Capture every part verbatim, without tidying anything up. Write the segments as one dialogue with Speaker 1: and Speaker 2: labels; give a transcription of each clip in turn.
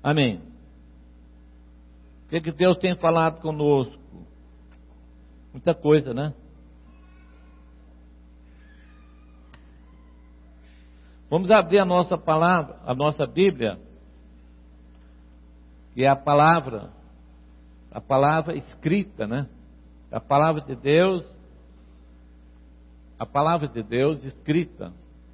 Speaker 1: Amém. O que, que Deus tem falado conosco? Muita coisa, né? Vamos abrir a nossa palavra, a nossa Bíblia, que é a palavra, a palavra escrita, né? A palavra de Deus, a palavra de Deus escrita.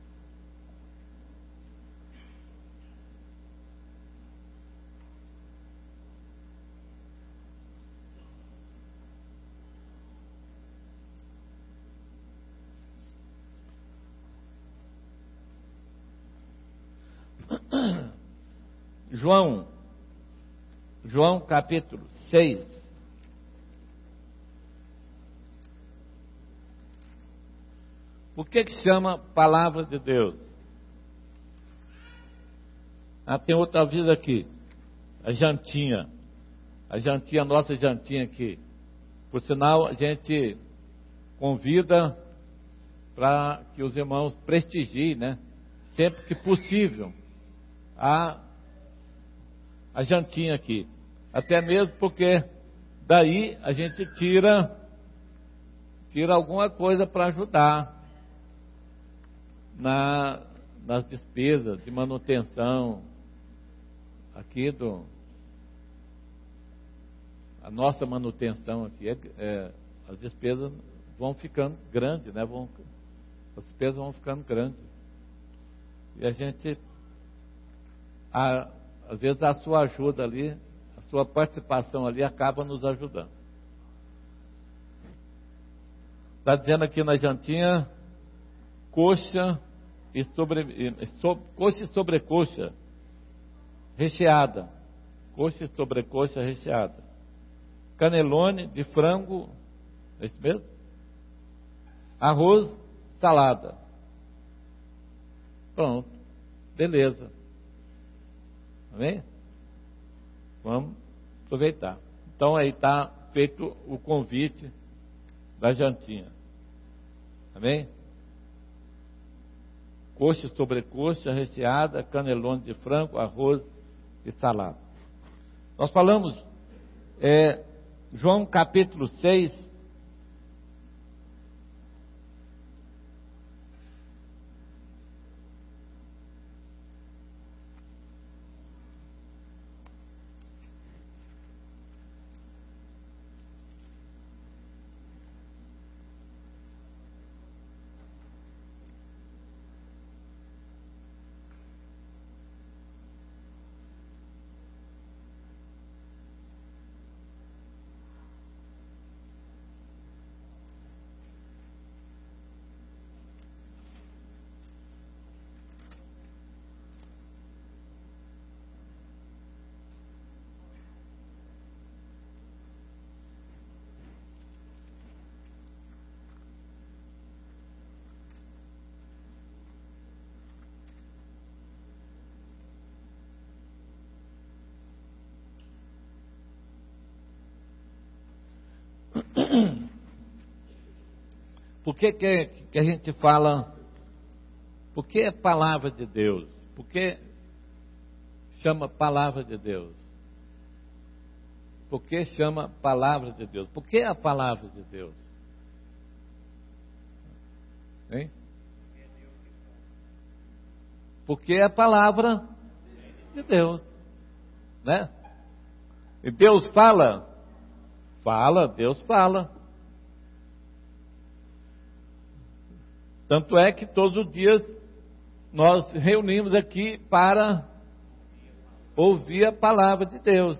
Speaker 1: João, João capítulo seis. Por que que chama palavra de Deus? Ah, tem outra vida aqui, a jantinha, a jantinha, a nossa jantinha aqui. Por sinal, a gente convida para que os irmãos prestigiem, né? Sempre que possível, a a jantinha aqui, até mesmo porque daí a gente tira tira alguma coisa para ajudar na, nas despesas de manutenção aqui do a nossa manutenção aqui é, é, as despesas vão ficando grandes, né? Vão, as despesas vão ficando grandes e a gente a às vezes a sua ajuda ali, a sua participação ali acaba nos ajudando. Está dizendo aqui na jantinha, coxa e, sobre, e so, coxa e sobrecoxa recheada. Coxa e sobrecoxa recheada. Canelone de frango, é isso mesmo? Arroz, salada. Pronto, beleza. Amém? Vamos aproveitar. Então aí está feito o convite da jantinha. Amém? Coxa sobre coxa recheada, canelone de frango, arroz e salada. Nós falamos é, João capítulo seis. Por que, que, que a gente fala? Por que é palavra de Deus? Por que chama palavra de Deus? Por que chama palavra de Deus? Por que é a palavra de Deus? Hein? Porque é a palavra de Deus, né? E Deus fala? Fala, Deus fala. Tanto é que todos os dias nós reunimos aqui para ouvir a palavra de Deus.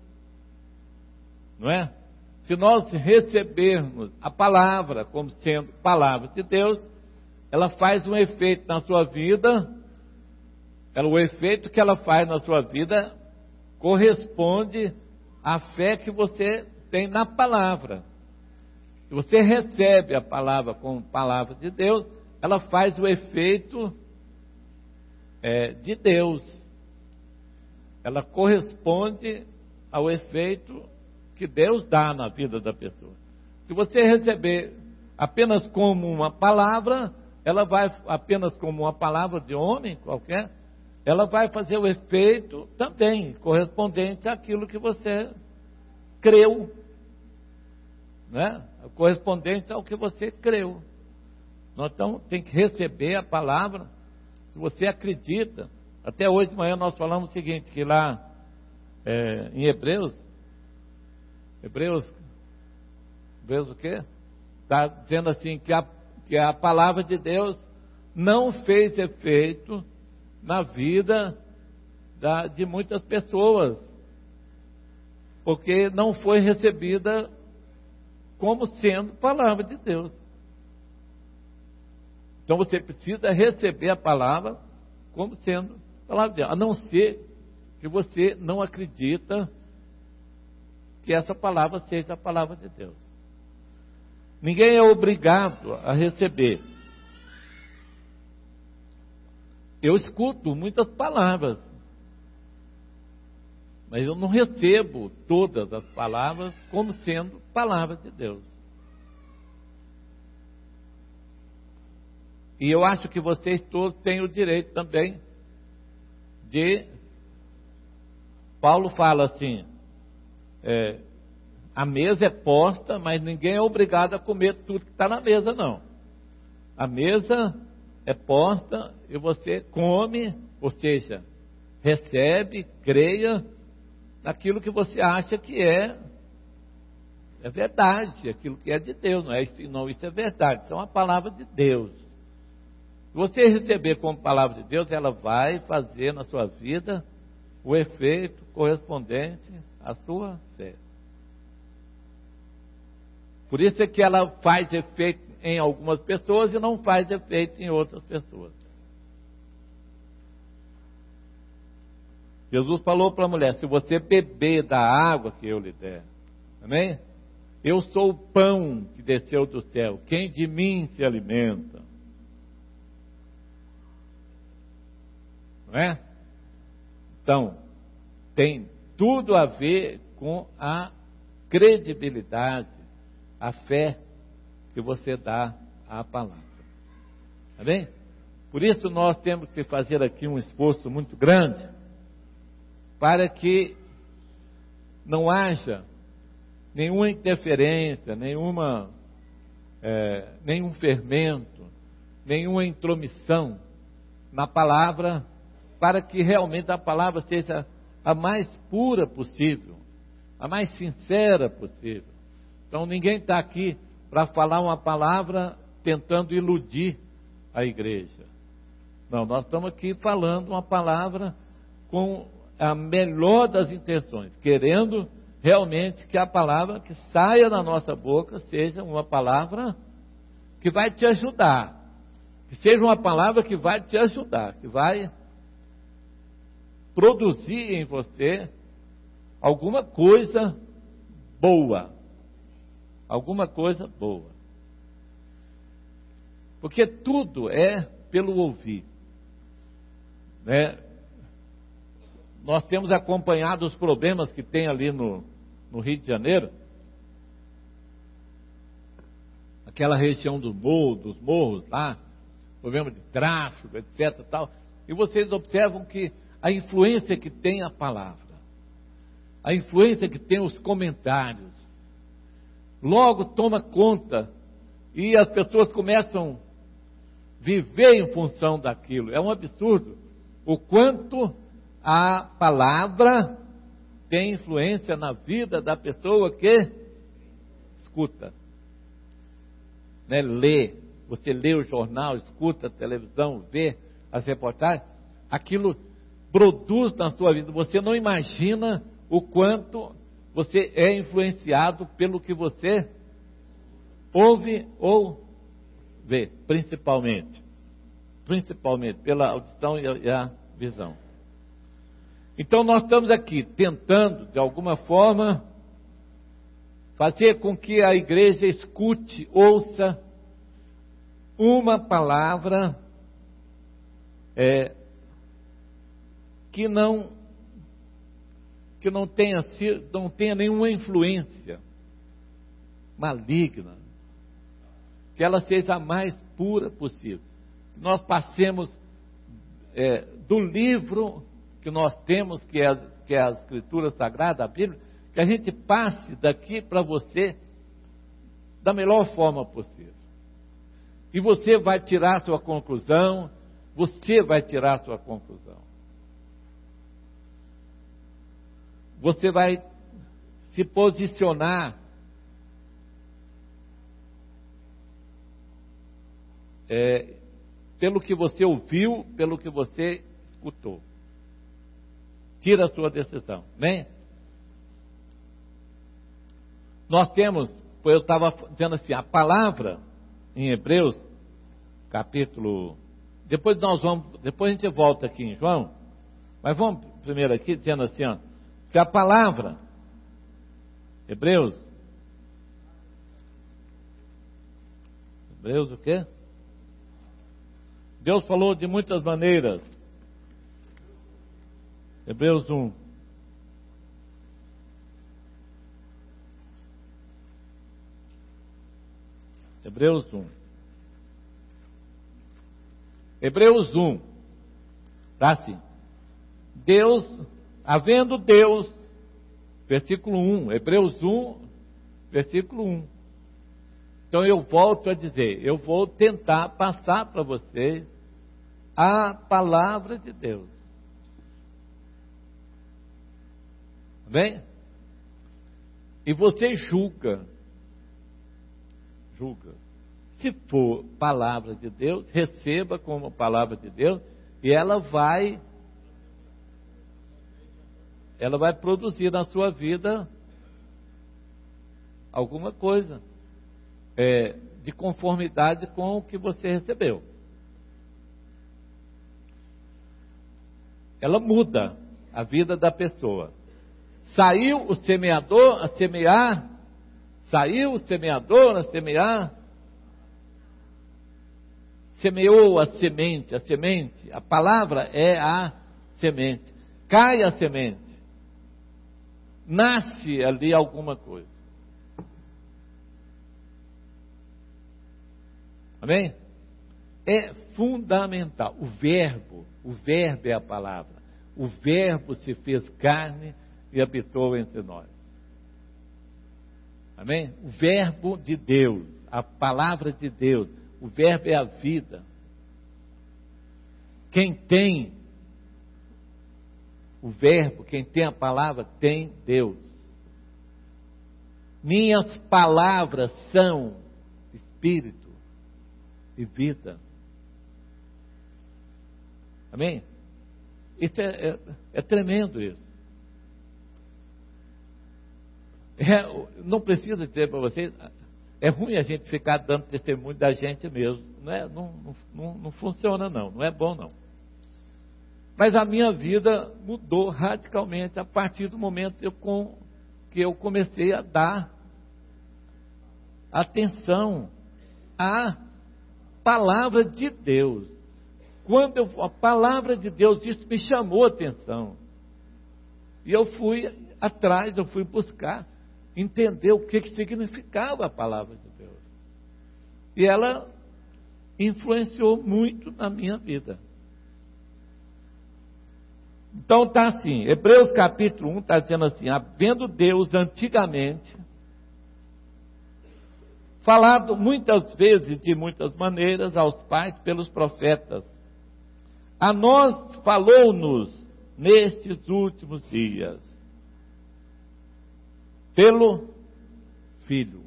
Speaker 1: Não é? Se nós recebermos a palavra como sendo palavra de Deus, ela faz um efeito na sua vida, ela, o efeito que ela faz na sua vida corresponde à fé que você tem na palavra. Se você recebe a palavra como palavra de Deus, ela faz o efeito é, de Deus. Ela corresponde ao efeito que Deus dá na vida da pessoa. Se você receber apenas como uma palavra, ela vai apenas como uma palavra de homem qualquer, ela vai fazer o efeito também correspondente àquilo que você creu, né? Correspondente ao que você creu. Então tem que receber a palavra. Se você acredita, até hoje de manhã nós falamos o seguinte, que lá é, em Hebreus, Hebreus, Hebreus o quê? Está dizendo assim, que a, que a palavra de Deus não fez efeito na vida da, de muitas pessoas, porque não foi recebida como sendo palavra de Deus. Então você precisa receber a palavra como sendo palavra de Deus, a não ser que você não acredita que essa palavra seja a palavra de Deus. Ninguém é obrigado a receber. Eu escuto muitas palavras, mas eu não recebo todas as palavras como sendo palavras de Deus. E eu acho que vocês todos têm o direito também de... Paulo fala assim, é, a mesa é posta, mas ninguém é obrigado a comer tudo que está na mesa, não. A mesa é posta e você come, ou seja, recebe, creia naquilo que você acha que é, é verdade, aquilo que é de Deus, não é? Não, isso é verdade, isso é uma palavra de Deus. Se você receber como palavra de Deus, ela vai fazer na sua vida o efeito correspondente à sua fé. Por isso é que ela faz efeito em algumas pessoas e não faz efeito em outras pessoas. Jesus falou para a mulher, se você beber da água que eu lhe der, amém? Eu sou o pão que desceu do céu, quem de mim se alimenta. Não é? Então, tem tudo a ver com a credibilidade, a fé que você dá à palavra. Tá bem? Por isso nós temos que fazer aqui um esforço muito grande para que não haja nenhuma interferência, nenhuma, é, nenhum fermento, nenhuma intromissão na palavra, para que realmente a palavra seja a mais pura possível, a mais sincera possível. Então ninguém está aqui para falar uma palavra tentando iludir a igreja. Não, nós estamos aqui falando uma palavra com a melhor das intenções, querendo realmente que a palavra que saia da nossa boca seja uma palavra que vai te ajudar, que seja uma palavra que vai te ajudar, que vai produzir em você alguma coisa boa, alguma coisa boa, porque tudo é pelo ouvir, né? Nós temos acompanhado os problemas que tem ali no, no Rio de Janeiro, aquela região do morro, dos morros lá, problema de tráfego, etc, tal, e vocês observam que a influência que tem a palavra, a influência que tem os comentários, logo toma conta e as pessoas começam a viver em função daquilo. É um absurdo o quanto a palavra tem influência na vida da pessoa que escuta, né? Lê, você lê o jornal, escuta a televisão, vê as reportagens, aquilo produz na sua vida. Você não imagina o quanto você é influenciado pelo que você ouve ou vê, principalmente, principalmente pela audição e a visão. Então nós estamos aqui tentando, de alguma forma, fazer com que a igreja escute, ouça uma palavra é, que não que não tenha não tenha nenhuma influência maligna, que ela seja a mais pura possível. Que nós passemos é, do livro que nós temos, que é, que é a Escritura Sagrada, a Bíblia, que a gente passe daqui para você da melhor forma possível. E você vai tirar sua conclusão, você vai tirar sua conclusão. Você vai se posicionar é, pelo que você ouviu, pelo que você escutou. Tira a sua decisão, né? Nós temos, eu estava dizendo assim, a palavra em Hebreus, capítulo, depois nós vamos, depois a gente volta aqui em João, mas vamos primeiro aqui dizendo assim, ó, que a palavra, Hebreus, Hebreus o quê? Deus falou de muitas maneiras. Hebreus um. Hebreus um. Hebreus um. Tá assim. Deus, havendo Deus, versículo um. Hebreus um, versículo um. Então eu volto a dizer, eu vou tentar passar para você a palavra de Deus. Bem? E você julga. Julga. Se for palavra de Deus, receba como palavra de Deus e ela vai ela vai produzir na sua vida alguma coisa é, de conformidade com o que você recebeu. Ela muda a vida da pessoa. Saiu o semeador a semear, saiu o semeador a semear, semeou a semente, a semente, a palavra é a semente. Cai a semente, nasce ali alguma coisa. Amém? É fundamental. O verbo, o verbo é a palavra. O verbo se fez carne e habitou entre nós. Amém? O verbo de Deus, a palavra de Deus, o verbo é a vida. Quem tem o verbo, quem tem a palavra, tem Deus. Minhas palavras são espírito e vida. Amém? Isso é, é, é tremendo isso. É, não precisa dizer para vocês, é ruim a gente ficar dando testemunho da gente mesmo. Não, é, não, não, não funciona não, não é bom não. Mas a minha vida mudou radicalmente a partir do momento eu com, que eu comecei a dar atenção à palavra de Deus. Quando eu, a palavra de Deus, isso me chamou a atenção. E eu fui atrás, eu fui buscar, entender o que, que significava a palavra de Deus. E ela influenciou muito na minha vida. Então está assim, Hebreus capítulo um está dizendo assim, havendo Deus antigamente falado muitas vezes, de muitas maneiras, aos pais pelos profetas, a nós falou-nos nestes últimos dias, pelo Filho.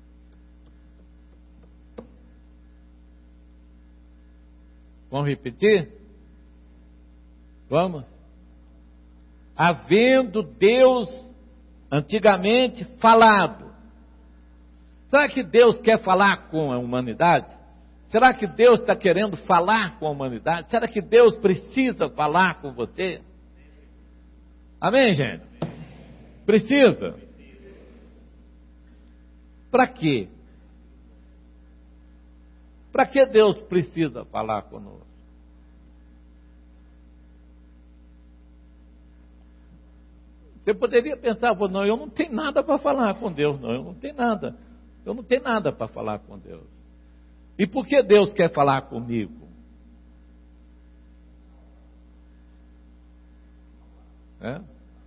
Speaker 1: Vamos repetir? Vamos? Havendo Deus antigamente falado. Será que Deus quer falar com a humanidade? Será que Deus está querendo falar com a humanidade? Será que Deus precisa falar com você? Amém, gente? Precisa? Para quê? Para que Deus precisa falar conosco? Você poderia pensar, não, eu não tenho nada para falar com Deus, não, eu não tenho nada. Eu não tenho nada para falar com Deus. E por que Deus quer falar comigo? né?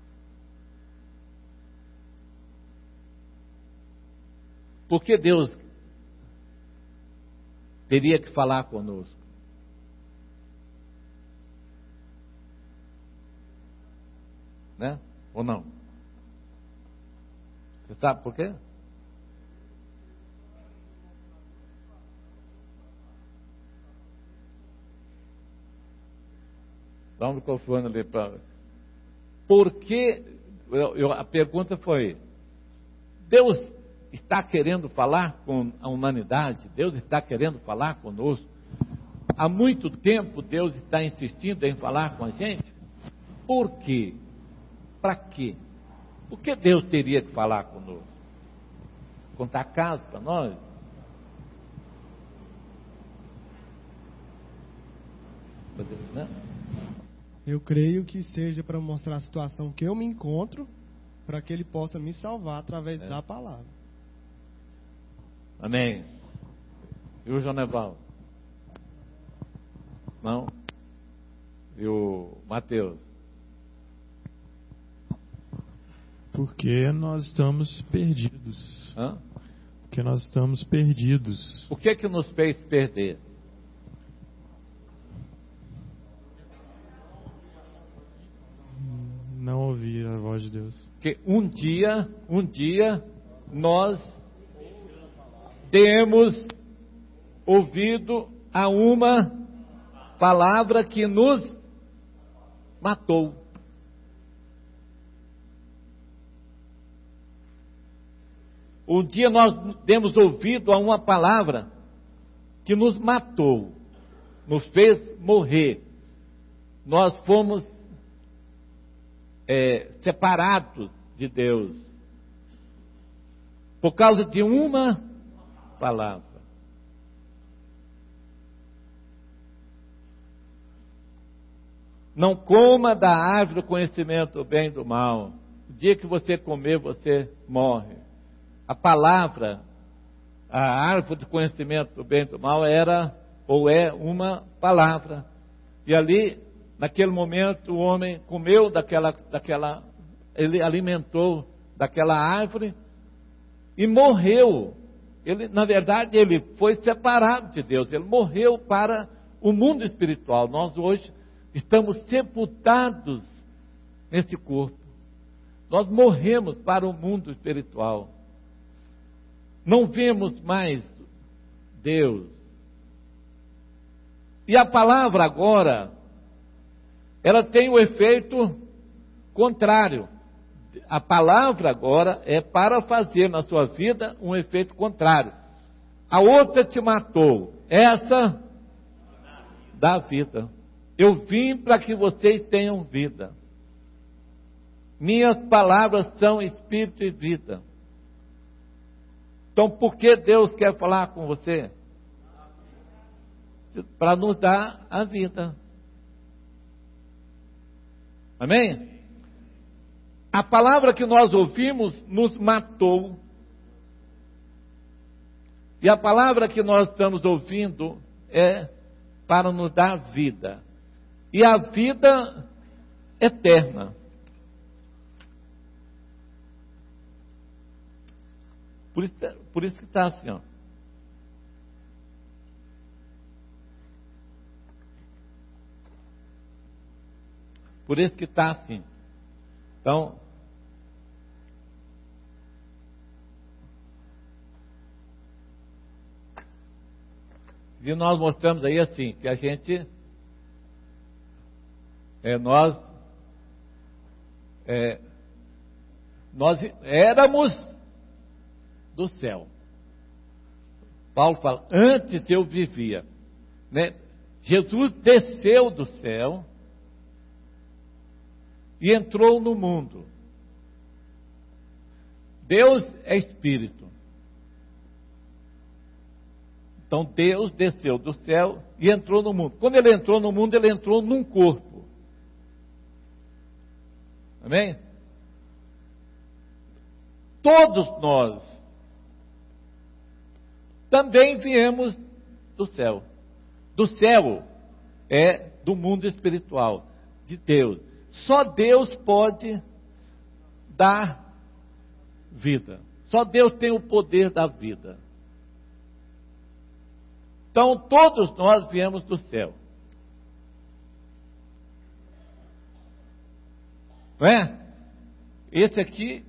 Speaker 1: Por que Deus teria que falar conosco? Né? Ou não? Você sabe por quê? Dá um microfone ali para... Por que... Eu, eu, a pergunta foi... Deus está querendo falar com a humanidade? Deus está querendo falar conosco? Há muito tempo Deus está insistindo em falar com a gente? Por quê? Para quê? Por que Deus teria que falar conosco? Contar caso para nós? Né?
Speaker 2: Eu creio que seja para mostrar a situação que eu me encontro, para que Ele possa me salvar através é. da palavra.
Speaker 1: Amém. E o Joneval? Não? E o Mateus?
Speaker 3: Porque nós estamos perdidos.
Speaker 1: Hã?
Speaker 3: Porque nós estamos perdidos.
Speaker 1: O que é que nos fez perder?
Speaker 3: Não ouvir a voz de Deus.
Speaker 1: Que um dia, um dia, nós temos ouvido a uma palavra que nos matou. Um dia nós temos ouvido a uma palavra que nos matou, nos fez morrer. Nós fomos é, separados de Deus por causa de uma palavra. Não coma da árvore do conhecimento do bem e do mal. O dia que você comer, você morre. A palavra, a árvore do conhecimento do bem e do mal era ou é uma palavra. E ali, naquele momento, o homem comeu daquela, daquela, ele alimentou daquela árvore e morreu. Ele, na verdade, ele foi separado de Deus. Ele morreu para o mundo espiritual. Nós hoje estamos sepultados nesse corpo. Nós morremos para o mundo espiritual. Não vemos mais Deus. E a palavra agora, ela tem o efeito contrário. A palavra agora é para fazer na sua vida um efeito contrário. A outra te matou, essa dá vida. Eu vim para que vocês tenham vida. Minhas palavras são espírito e vida. Então, por que Deus quer falar com você? Para nos dar a vida. Amém? A palavra que nós ouvimos nos matou. E a palavra que nós estamos ouvindo é para nos dar vida. E a vida eterna. Por isso, por isso que está assim, ó. Por isso que está assim. Então, e nós mostramos aí assim, que a gente, é, nós, é, nós éramos do céu. Paulo fala, antes eu vivia, né? Jesus desceu do céu e entrou no mundo. Deus é espírito. Então Deus desceu do céu e entrou no mundo. Quando ele entrou no mundo, ele entrou num corpo. Amém? Todos nós também viemos do céu. Do céu é do mundo espiritual, de Deus. só Deus pode dar vida. Só Deus tem o poder da vida. Então, todos nós viemos do céu. Não é? Esse aqui.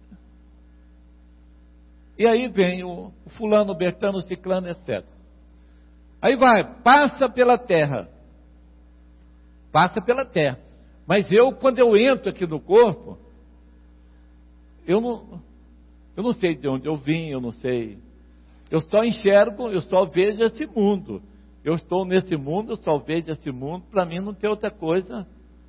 Speaker 1: E aí vem o, o fulano, o bertano, o ciclano, etcétera. Aí vai, passa pela terra. Passa pela terra. Mas eu, quando eu entro aqui no corpo, eu não, eu não sei de onde eu vim, eu não sei. Eu só enxergo, eu só vejo esse mundo. Eu estou nesse mundo, eu só vejo esse mundo. Para mim não tem outra coisa.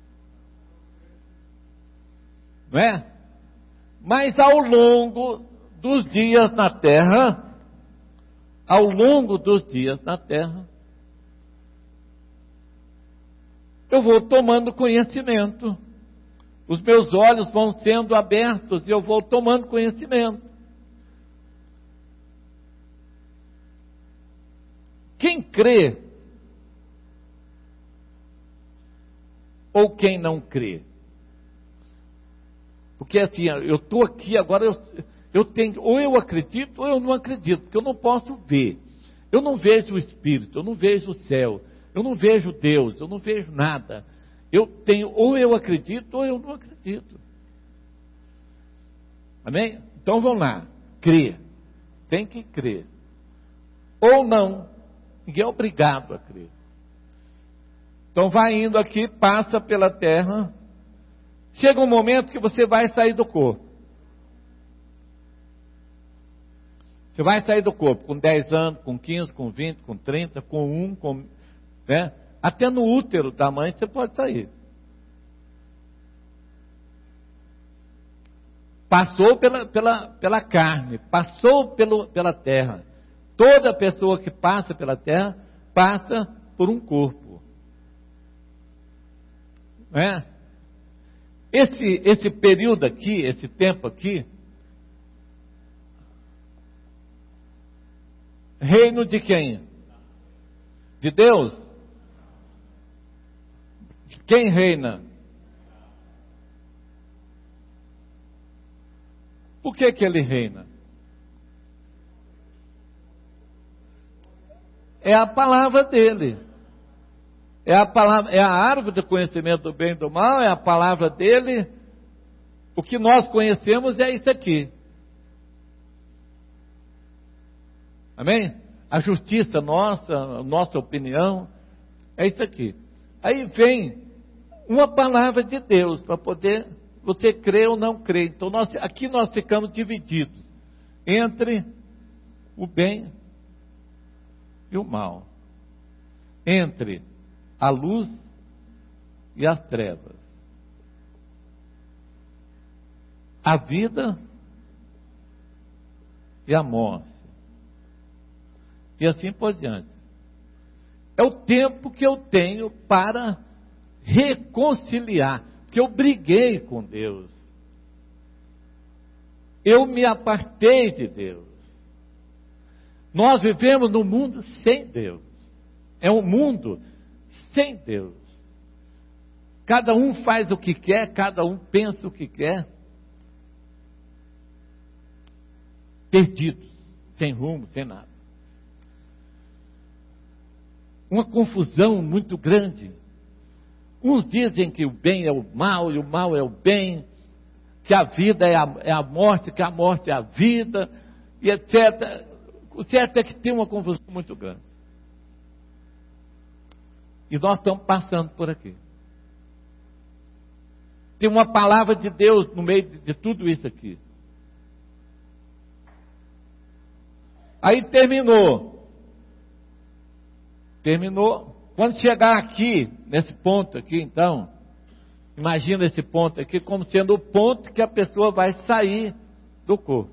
Speaker 1: Não é? Mas ao longo dos dias na terra, ao longo dos dias na terra, eu vou tomando conhecimento. Os meus olhos vão sendo abertos e eu vou tomando conhecimento. Quem crê ou quem não crê? Porque assim, eu estou aqui agora, eu, eu tenho, ou eu acredito ou eu não acredito, porque eu não posso ver. Eu não vejo o Espírito, eu não vejo o céu, eu não vejo Deus, eu não vejo nada. Eu tenho, ou eu acredito ou eu não acredito. Amém? Então vamos lá, crer. Tem que crer. Ou não. Ninguém é obrigado a crer. Então vai indo aqui, passa pela terra. Chega um momento que você vai sair do corpo. Você vai sair do corpo com dez anos, com quinze, com vinte, com trinta, com um, com, né? Até no útero da mãe você pode sair. Passou pela, pela, pela carne, passou pelo, pela terra. Toda pessoa que passa pela terra, passa por um corpo. Não é? Esse, esse período aqui, esse tempo aqui, reino de quem? De Deus? Quem reina? Por que que ele reina? É a palavra dele. É a palavra, é a árvore do conhecimento do bem e do mal, é a palavra dele. O que nós conhecemos é isso aqui. Amém? A justiça nossa, a nossa opinião, é isso aqui. Aí vem uma palavra de Deus para poder você crer ou não crer. Então nós, aqui nós ficamos divididos entre o bem e o mal, entre a luz e as trevas, a vida e a morte, e assim por diante. É o tempo que eu tenho para reconciliar, porque eu briguei com Deus, eu me apartei de Deus. Nós vivemos num mundo sem Deus. É um mundo sem Deus. Cada um faz o que quer, cada um pensa o que quer. Perdidos, sem rumo, sem nada. Uma confusão muito grande. Uns dizem que o bem é o mal e o mal é o bem, que a vida é a, é a morte, que a morte é a vida, e etcétera. O certo é que tem uma confusão muito grande. E nós estamos passando por aqui. Tem uma palavra de Deus no meio de, de tudo isso aqui. Aí terminou. Terminou. Quando chegar aqui, nesse ponto aqui, então, imagina esse ponto aqui como sendo o ponto que a pessoa vai sair do corpo.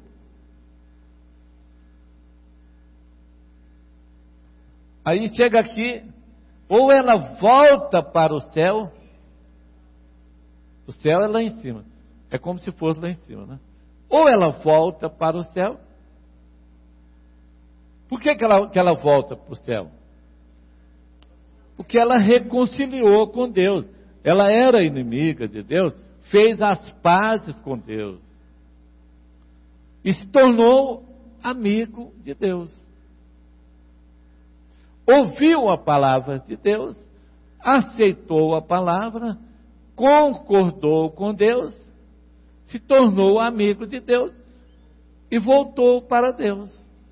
Speaker 1: Aí chega aqui, ou ela volta para o céu, o céu é lá em cima, é como se fosse lá em cima, né? Ou ela volta para o céu. Por que que ela, que ela volta para o céu? Porque ela reconciliou com Deus. ela era inimiga de Deus, fez as pazes com Deus e se tornou amigo de Deus. Ouviu a palavra de Deus, aceitou a palavra, concordou com Deus, se tornou amigo de Deus e voltou para Deus.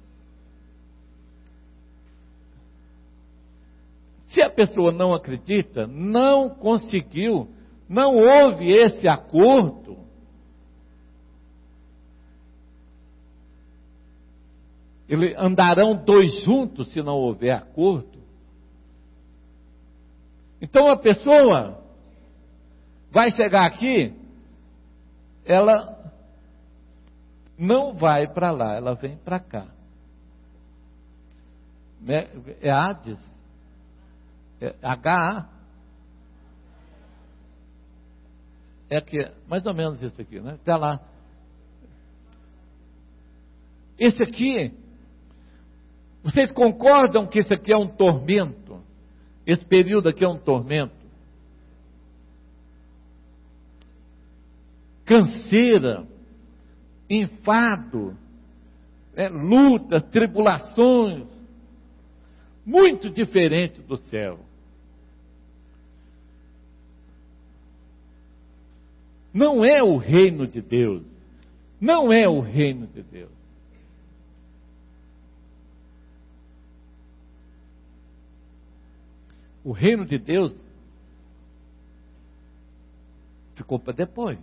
Speaker 1: Se a pessoa não acredita, não conseguiu, não houve esse acordo, eles andarão dois juntos se não houver acordo. Então a pessoa vai chegar aqui, ela não vai para lá, ela vem para cá. É Hades? É H A? É aqui, mais ou menos isso aqui, né? Está lá. Esse aqui, vocês concordam que isso aqui é um tormento? Esse período aqui é um tormento? Canseira, enfado, é, lutas, tribulações, muito diferente do céu. Não é o reino de Deus, não é o reino de Deus. O reino de Deus ficou para depois.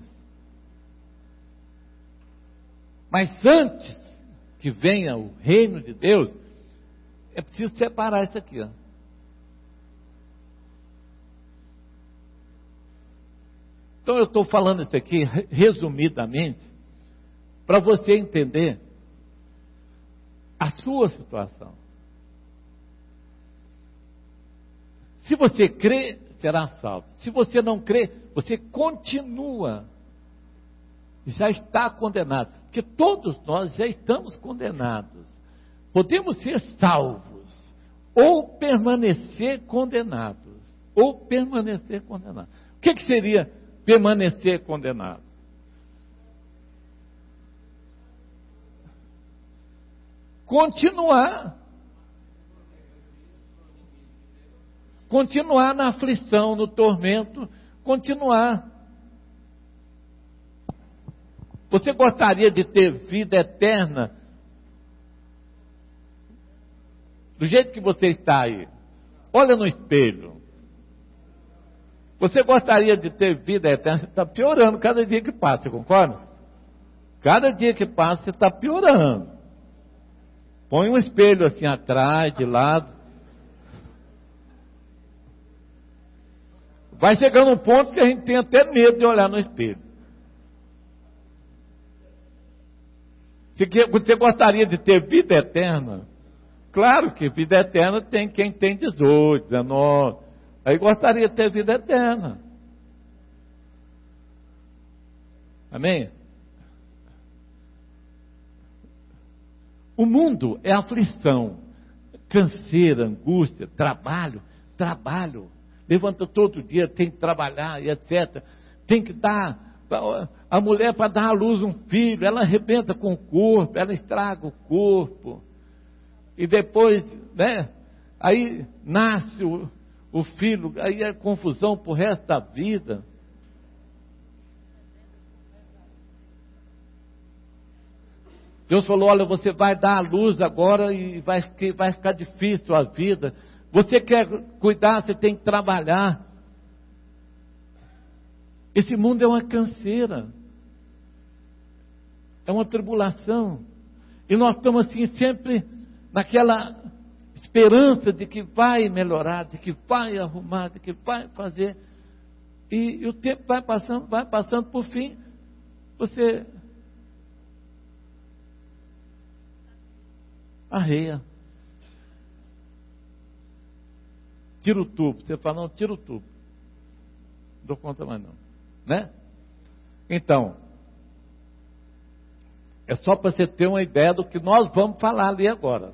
Speaker 1: Mas antes que venha o reino de Deus, é preciso separar isso aqui, ó. Então eu estou falando isso aqui resumidamente para você entender a sua situação. Se você crê, será salvo. Se você não crê, você continua. Já está condenado. Porque todos nós já estamos condenados. Podemos ser salvos ou permanecer condenados. Ou permanecer condenados. O que, que seria permanecer condenado? Continuar. Continuar na aflição, no tormento, continuar. Você gostaria de ter vida eterna? Do jeito que você está aí. Olha no espelho. Você gostaria de ter vida eterna? Você está piorando cada dia que passa, você concorda? Cada dia que passa você está piorando. Põe um espelho assim atrás, de lado. Vai chegando um ponto que a gente tem até medo de olhar no espelho. Você gostaria de ter vida eterna? Claro que vida eterna tem quem tem dezoito, dezenove. Aí gostaria de ter vida eterna. Amém? O mundo é aflição, canseira, angústia, trabalho, trabalho. Levanta todo dia, tem que trabalhar e etcétera. Tem que dar, a mulher para dar à luz um filho, ela arrebenta com o corpo, ela estraga o corpo. E depois, né, aí nasce o, o filho, aí é confusão pro resto da vida. Deus falou, olha, você vai dar à luz agora e vai, vai ficar difícil a vida. Você quer cuidar, você tem que trabalhar. Esse mundo é uma canseira. É uma tribulação. E nós estamos assim sempre naquela esperança de que vai melhorar, de que vai arrumar, de que vai fazer. E, e o tempo vai passando, vai passando, por fim, você arreia. Tira o tubo. Você fala, não, tira o tubo. Não dou conta mais não. Né? Então, é só para você ter uma ideia do que nós vamos falar ali agora.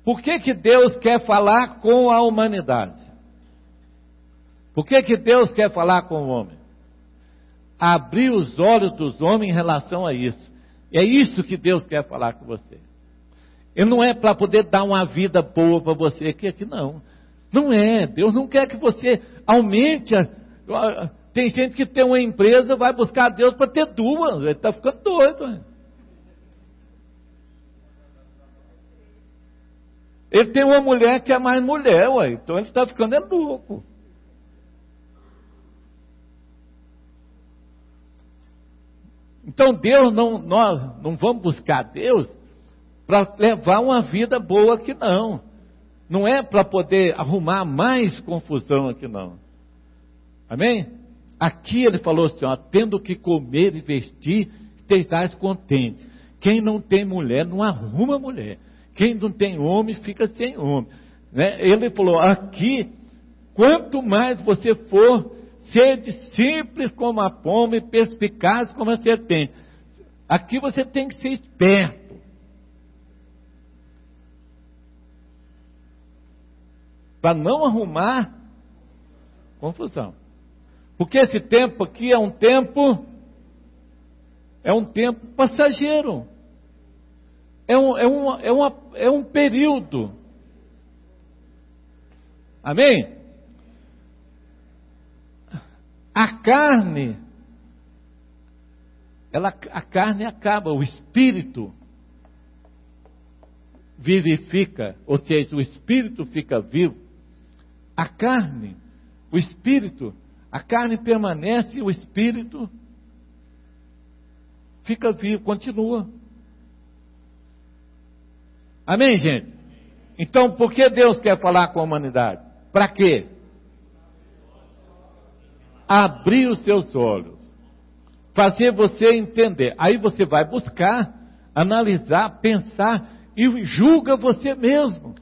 Speaker 1: Por que que Deus quer falar com a humanidade? Por que que Deus quer falar com o homem? Abrir os olhos dos homens em relação a isso. É isso que Deus quer falar com você. Ele não é para poder dar uma vida boa para você aqui, aqui não. Não é. Deus não quer que você aumente. A, a, tem gente que tem uma empresa, vai buscar Deus para ter duas. Ele está ficando doido. Ele tem uma mulher que é mais mulher, ué, então ele está ficando é louco. Então Deus não, nós não vamos buscar Deus para levar uma vida boa aqui não. Não é para poder arrumar mais confusão aqui não. Amém? Aqui ele falou assim, ó, tendo que comer e vestir, estejais contentes. Quem não tem mulher, não arruma mulher. Quem não tem homem, fica sem homem. Né? Ele falou, aqui, quanto mais você for, sede simples como a pomba e perspicaz como a serpente. Aqui você tem que ser esperto. Para não arrumar confusão. Porque esse tempo aqui é um tempo, é um tempo passageiro. É um, é uma, é uma, é um período. Amém? A carne, ela, a carne acaba, o espírito vivifica, ou seja, o espírito fica vivo. A carne, o espírito, a carne permanece, o espírito fica vivo, continua. Amém, gente? Então, por que Deus quer falar com a humanidade? Para quê? Abrir os seus olhos. Fazer você entender. Aí você vai buscar, analisar, pensar e julga você mesmo.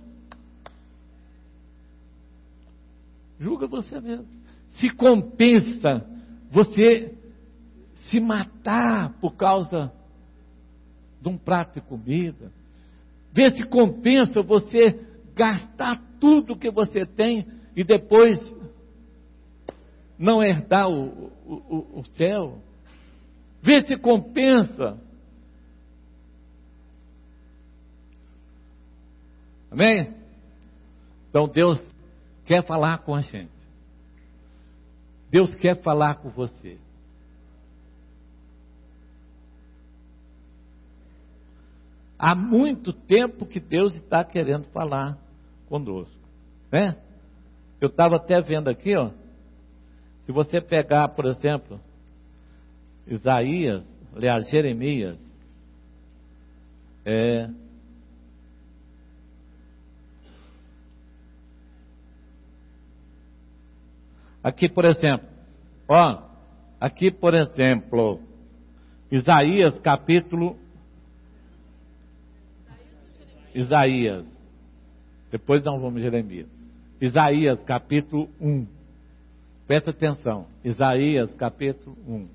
Speaker 1: Julga você mesmo. Se compensa você se matar por causa de um prato de comida. Vê se compensa você gastar tudo que você tem e depois não herdar o, o, o céu. Vê se compensa. Amém? Então Deus quer falar com a gente. Deus quer falar com você. Há muito tempo que Deus está querendo falar conosco, né? Eu estava até vendo aqui, ó. Se você pegar, por exemplo, Isaías, aliás, Jeremias, é, aqui, por exemplo, ó, aqui, por exemplo, Isaías, capítulo Isaías, depois nós vamos Jeremias. Isaías capítulo um. Presta atenção. Isaías capítulo um.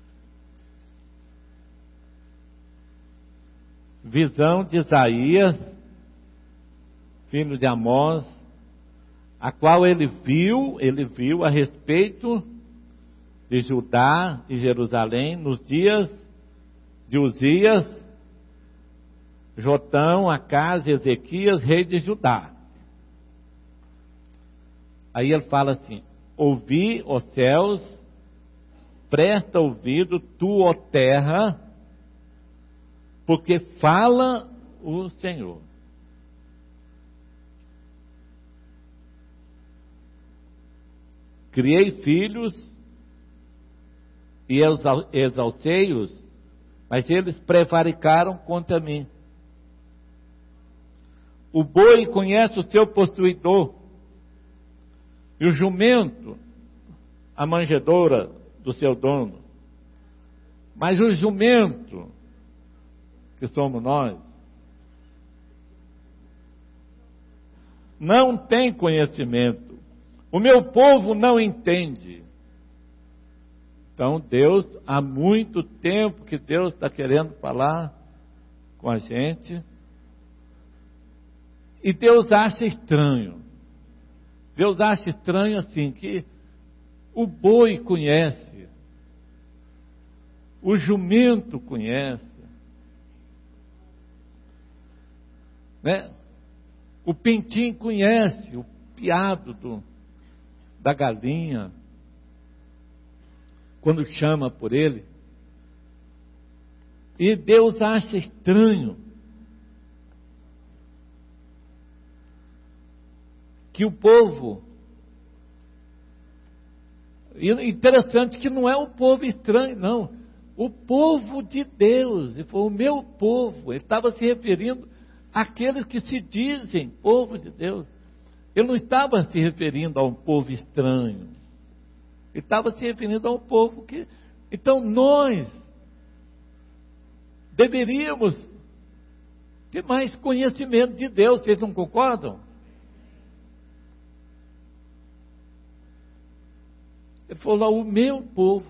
Speaker 1: Visão de Isaías, filho de Amós, a qual ele viu, ele viu a respeito de Judá e Jerusalém nos dias de Uzias, Jotão, Acás e Ezequias, rei de Judá. Aí ele fala assim: ouvi, ó céus, presta ouvido, tu, ó terra, porque fala o Senhor. Criei filhos e exalcei-os, mas eles prevaricaram contra mim. O boi conhece o seu possuidor, e o jumento a manjedoura do seu dono. Mas o jumento, que somos nós, não tem conhecimento. O meu povo não entende. Então Deus, há muito tempo que Deus está querendo falar com a gente. E Deus acha estranho. Deus acha estranho assim, que o boi conhece, o jumento conhece, né? O pintinho conhece o piado do, da galinha, quando chama por ele. E Deus acha estranho que o povo, e interessante que não é o povo estranho, não, o povo de Deus, ele falou, o meu povo, ele estava se referindo àqueles que se dizem povo de Deus. Ele não estava se referindo a um povo estranho, ele estava se referindo a um povo que, então nós deveríamos ter mais conhecimento de Deus, vocês não concordam? Ele falou lá, o meu povo.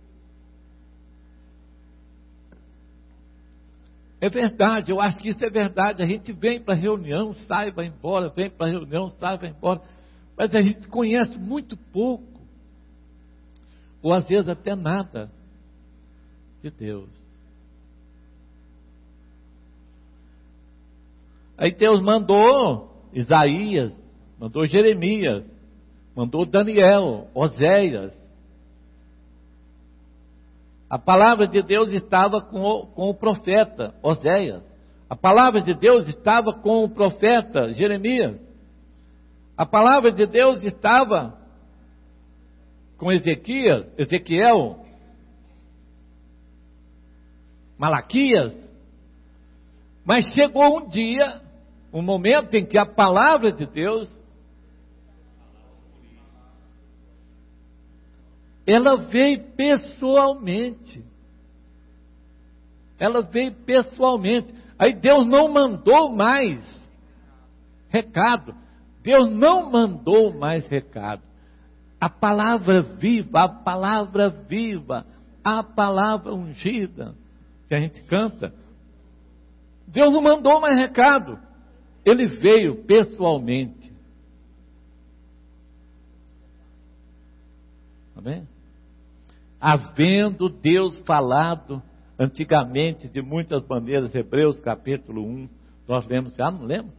Speaker 1: É verdade, eu acho que isso é verdade. A gente vem para a reunião, sai, vai embora, vem para a reunião, sai, vai embora. Mas a gente conhece muito pouco, ou às vezes até nada, de Deus. Aí Deus mandou Isaías, mandou Jeremias, mandou Daniel, Oséias. A palavra de Deus estava com o, com o profeta Oséias. A palavra de Deus estava com o profeta Jeremias. A palavra de Deus estava com Ezequias, Ezequiel, Malaquias. Mas chegou um dia, um momento em que a palavra de Deus, ela veio pessoalmente. Ela veio pessoalmente. Aí Deus não mandou mais recado. Deus não mandou mais recado. A palavra viva, a palavra viva, a palavra ungida, que a gente canta. Deus não mandou mais recado. Ele veio pessoalmente. Amém? Havendo Deus falado antigamente de muitas maneiras, Hebreus capítulo um, nós lemos já, não lembra?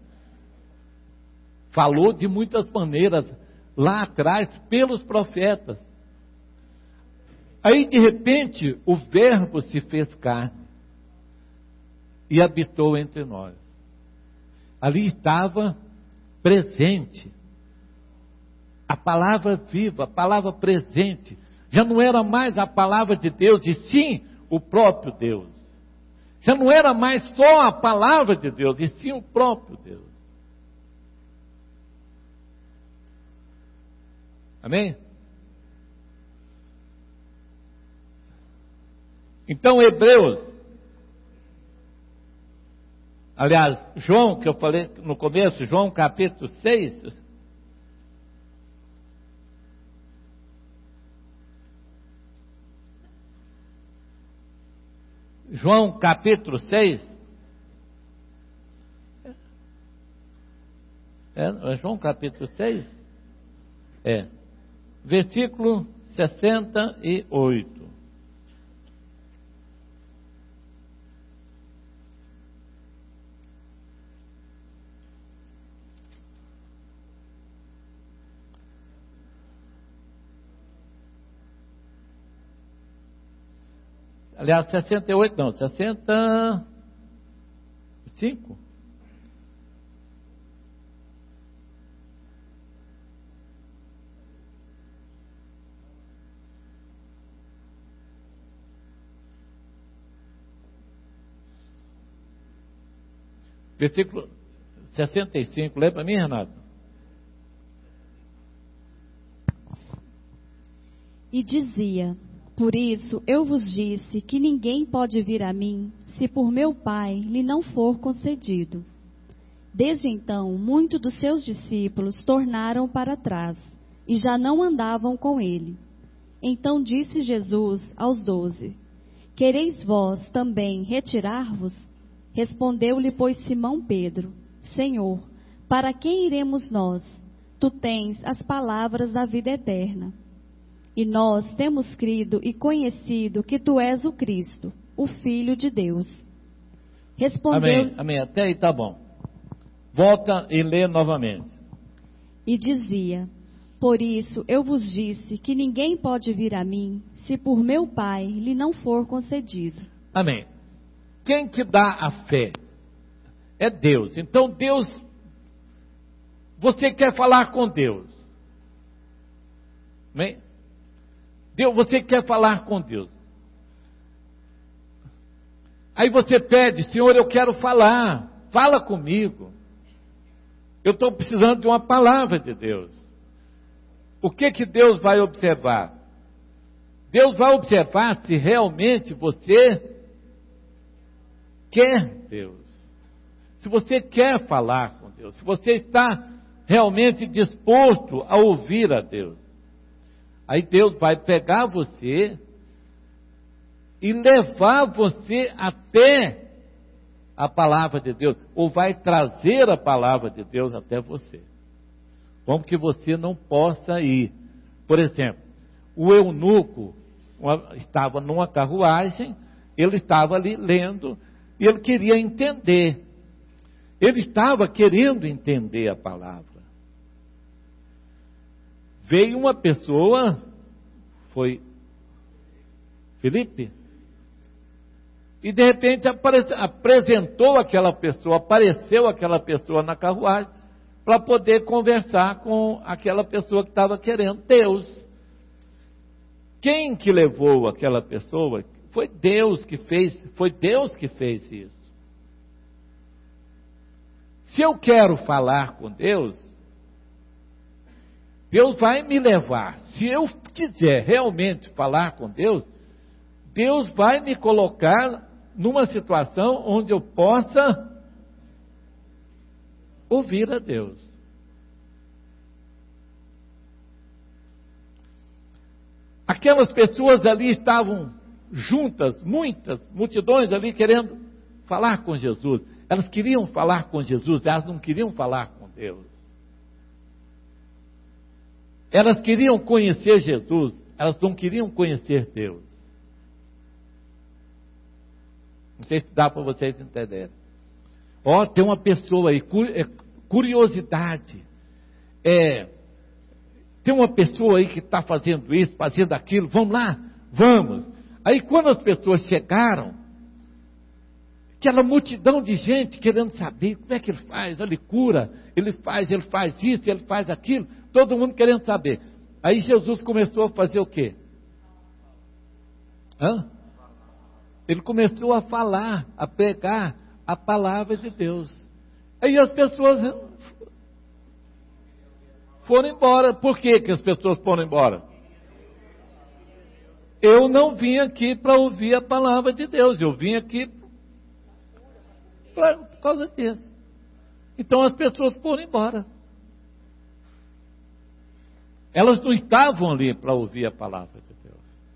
Speaker 1: Falou de muitas maneiras lá atrás pelos profetas. Aí de repente o verbo se fez carne e habitou entre nós. Ali estava presente a palavra viva, a palavra presente. Já não era mais a palavra de Deus, e sim o próprio Deus. Já não era mais só a palavra de Deus, e sim o próprio Deus. Amém? Então Hebreus, aliás, João, que eu falei no começo, João capítulo seis, João capítulo seis, é, é João capítulo seis, é, versículo sessenta e oito. Aliás, sessenta e oito não, sessenta e cinco. Versículo sessenta e cinco, lê para mim, Renato.
Speaker 4: E dizia: por isso eu vos disse que ninguém pode vir a mim, se por meu Pai lhe não for concedido. Desde então, muitos dos seus discípulos tornaram para trás, e já não andavam com ele. Então disse Jesus aos doze: quereis vós também retirar-vos? Respondeu-lhe, pois, Simão Pedro: Senhor, Para quem iremos nós? Tu tens as palavras da vida eterna. E nós temos crido e conhecido que tu és o Cristo, o Filho de Deus. Respondeu...
Speaker 1: Amém, amém. Até aí tá bom. Volta e lê novamente.
Speaker 4: E dizia: Por isso eu vos disse que ninguém pode vir a mim, se por meu Pai lhe não for concedido.
Speaker 1: Amém. Quem que dá a fé? É Deus. Então Deus, você quer falar com Deus. Amém? Deus, você quer falar com Deus. Aí você pede: Senhor, eu quero falar, fala comigo. Eu estou precisando de uma palavra de Deus. O que que Deus vai observar? Deus vai observar se realmente você quer Deus. Se você quer falar com Deus. Se você está realmente disposto a ouvir a Deus. Aí Deus vai pegar você e levar você até a palavra de Deus, ou vai trazer a palavra de Deus até você. Como que você não possa ir. Por exemplo, o eunuco uma, estava numa carruagem, ele estava ali lendo, e ele queria entender. Ele estava querendo entender a palavra. Veio uma pessoa, foi Filipe, e de repente apare, apresentou aquela pessoa, apareceu aquela pessoa na carruagem, para poder conversar com aquela pessoa que estava querendo Deus. Quem que levou aquela pessoa? Foi Deus que fez, foi Deus que fez isso. Se eu quero falar com Deus, Deus vai me levar. Se eu quiser realmente falar com Deus, Deus vai me colocar numa situação onde eu possa ouvir a Deus. Aquelas pessoas ali estavam juntas, muitas multidões ali querendo falar com Jesus. Elas queriam falar com Jesus, elas não queriam falar com Deus. Elas queriam conhecer Jesus, elas não queriam conhecer Deus. Não sei se dá para vocês entenderem. Ó, tem uma pessoa aí, curiosidade. É, tem uma pessoa aí que está fazendo isso, fazendo aquilo, vamos lá, vamos. Aí quando as pessoas chegaram, aquela multidão de gente querendo saber como é que ele faz, ele cura, ele faz, ele faz isso, ele faz aquilo, todo mundo querendo saber. Aí Jesus começou a fazer o quê? Hã? Ele começou a falar, a pregar a palavra de Deus. Aí as pessoas foram embora. Por que que as pessoas foram embora? Eu não vim aqui para ouvir a palavra de Deus, eu vim aqui pra, por causa disso. Então as pessoas foram embora. Elas não estavam ali para ouvir a palavra de Deus.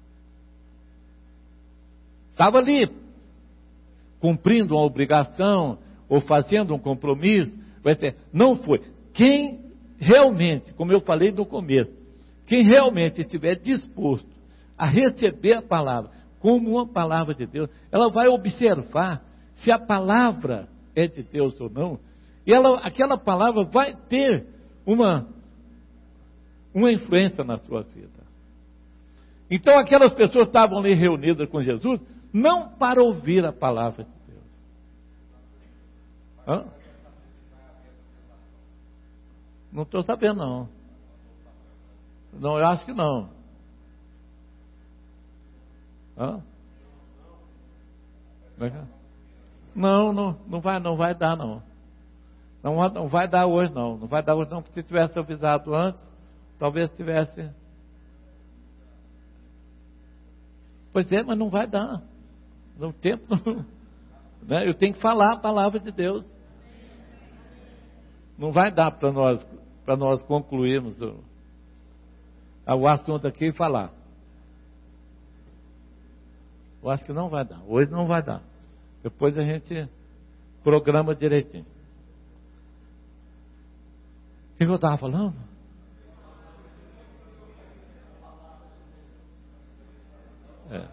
Speaker 1: Estava ali, cumprindo uma obrigação, ou fazendo um compromisso. Não foi. Quem realmente, como eu falei no começo, quem realmente estiver disposto a receber a palavra como uma palavra de Deus, ela vai observar se a palavra é de Deus ou não, e ela, aquela palavra vai ter uma, uma influência na sua vida. Então aquelas pessoas estavam ali reunidas com Jesus, não para ouvir a palavra de Deus. Hã? Não estou sabendo não. Não, eu acho que não. Hã? Não, não, não vai, não vai dar não. Não, não vai dar hoje não. Não vai dar hoje não, porque se tivesse avisado antes, talvez tivesse. Pois é, mas não vai dar. No tempo, não, né? Eu tenho que falar a palavra de Deus. Não vai dar para nós, para nós concluirmos o, o assunto aqui e falar. Eu acho que não vai dar. Hoje não vai dar. Depois a gente programa direitinho. O que eu estava falando? É.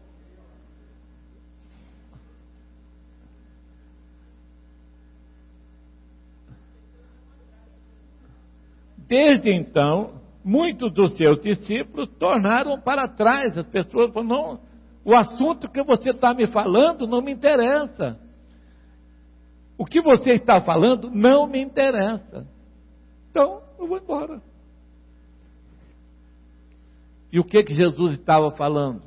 Speaker 1: Desde então, muitos dos seus discípulos tornaram para trás. As pessoas falaram, não, o assunto que você está me falando não me interessa. O que você está falando não me interessa. Então, eu vou embora. E o que que Jesus estava falando?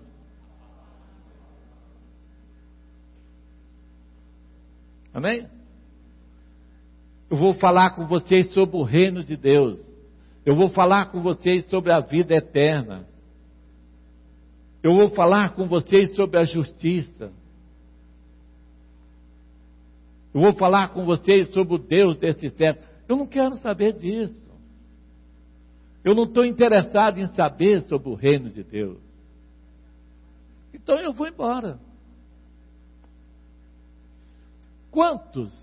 Speaker 1: Amém? Eu vou falar com vocês sobre o reino de Deus. Eu vou falar com vocês sobre a vida eterna. Eu vou falar com vocês sobre a justiça. Eu vou falar com vocês sobre o Deus desse século. Eu não quero saber disso. Eu não estou interessado em saber sobre o reino de Deus. Então eu vou embora. Quantos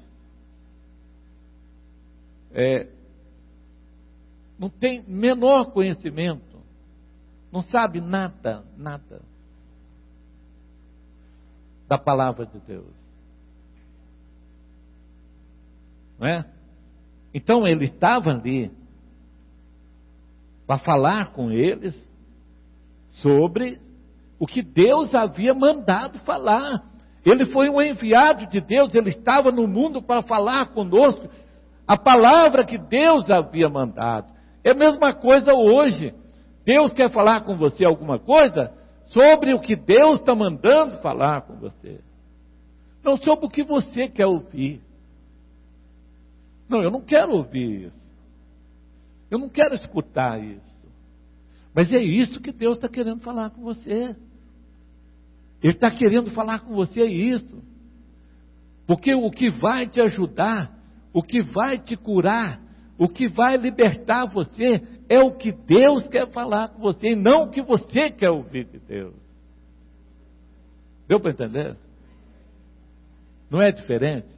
Speaker 1: é, não tem menor conhecimento, não sabe nada, nada da palavra de Deus? Não é? Então ele estava ali para falar com eles sobre o que Deus havia mandado falar. Ele foi um enviado de Deus, ele estava no mundo para falar conosco a palavra que Deus havia mandado. É a mesma coisa hoje. Deus quer falar com você alguma coisa sobre o que Deus está mandando falar com você. Não sobre o que você quer ouvir. Não, eu não quero ouvir isso. Eu não quero escutar isso. Mas é isso que Deus está querendo falar com você. Ele está querendo falar com você isso. Porque o que vai te ajudar, o que vai te curar, o que vai libertar você, é o que Deus quer falar com você, e não o que você quer ouvir de Deus. Deu para entender? Não é diferente?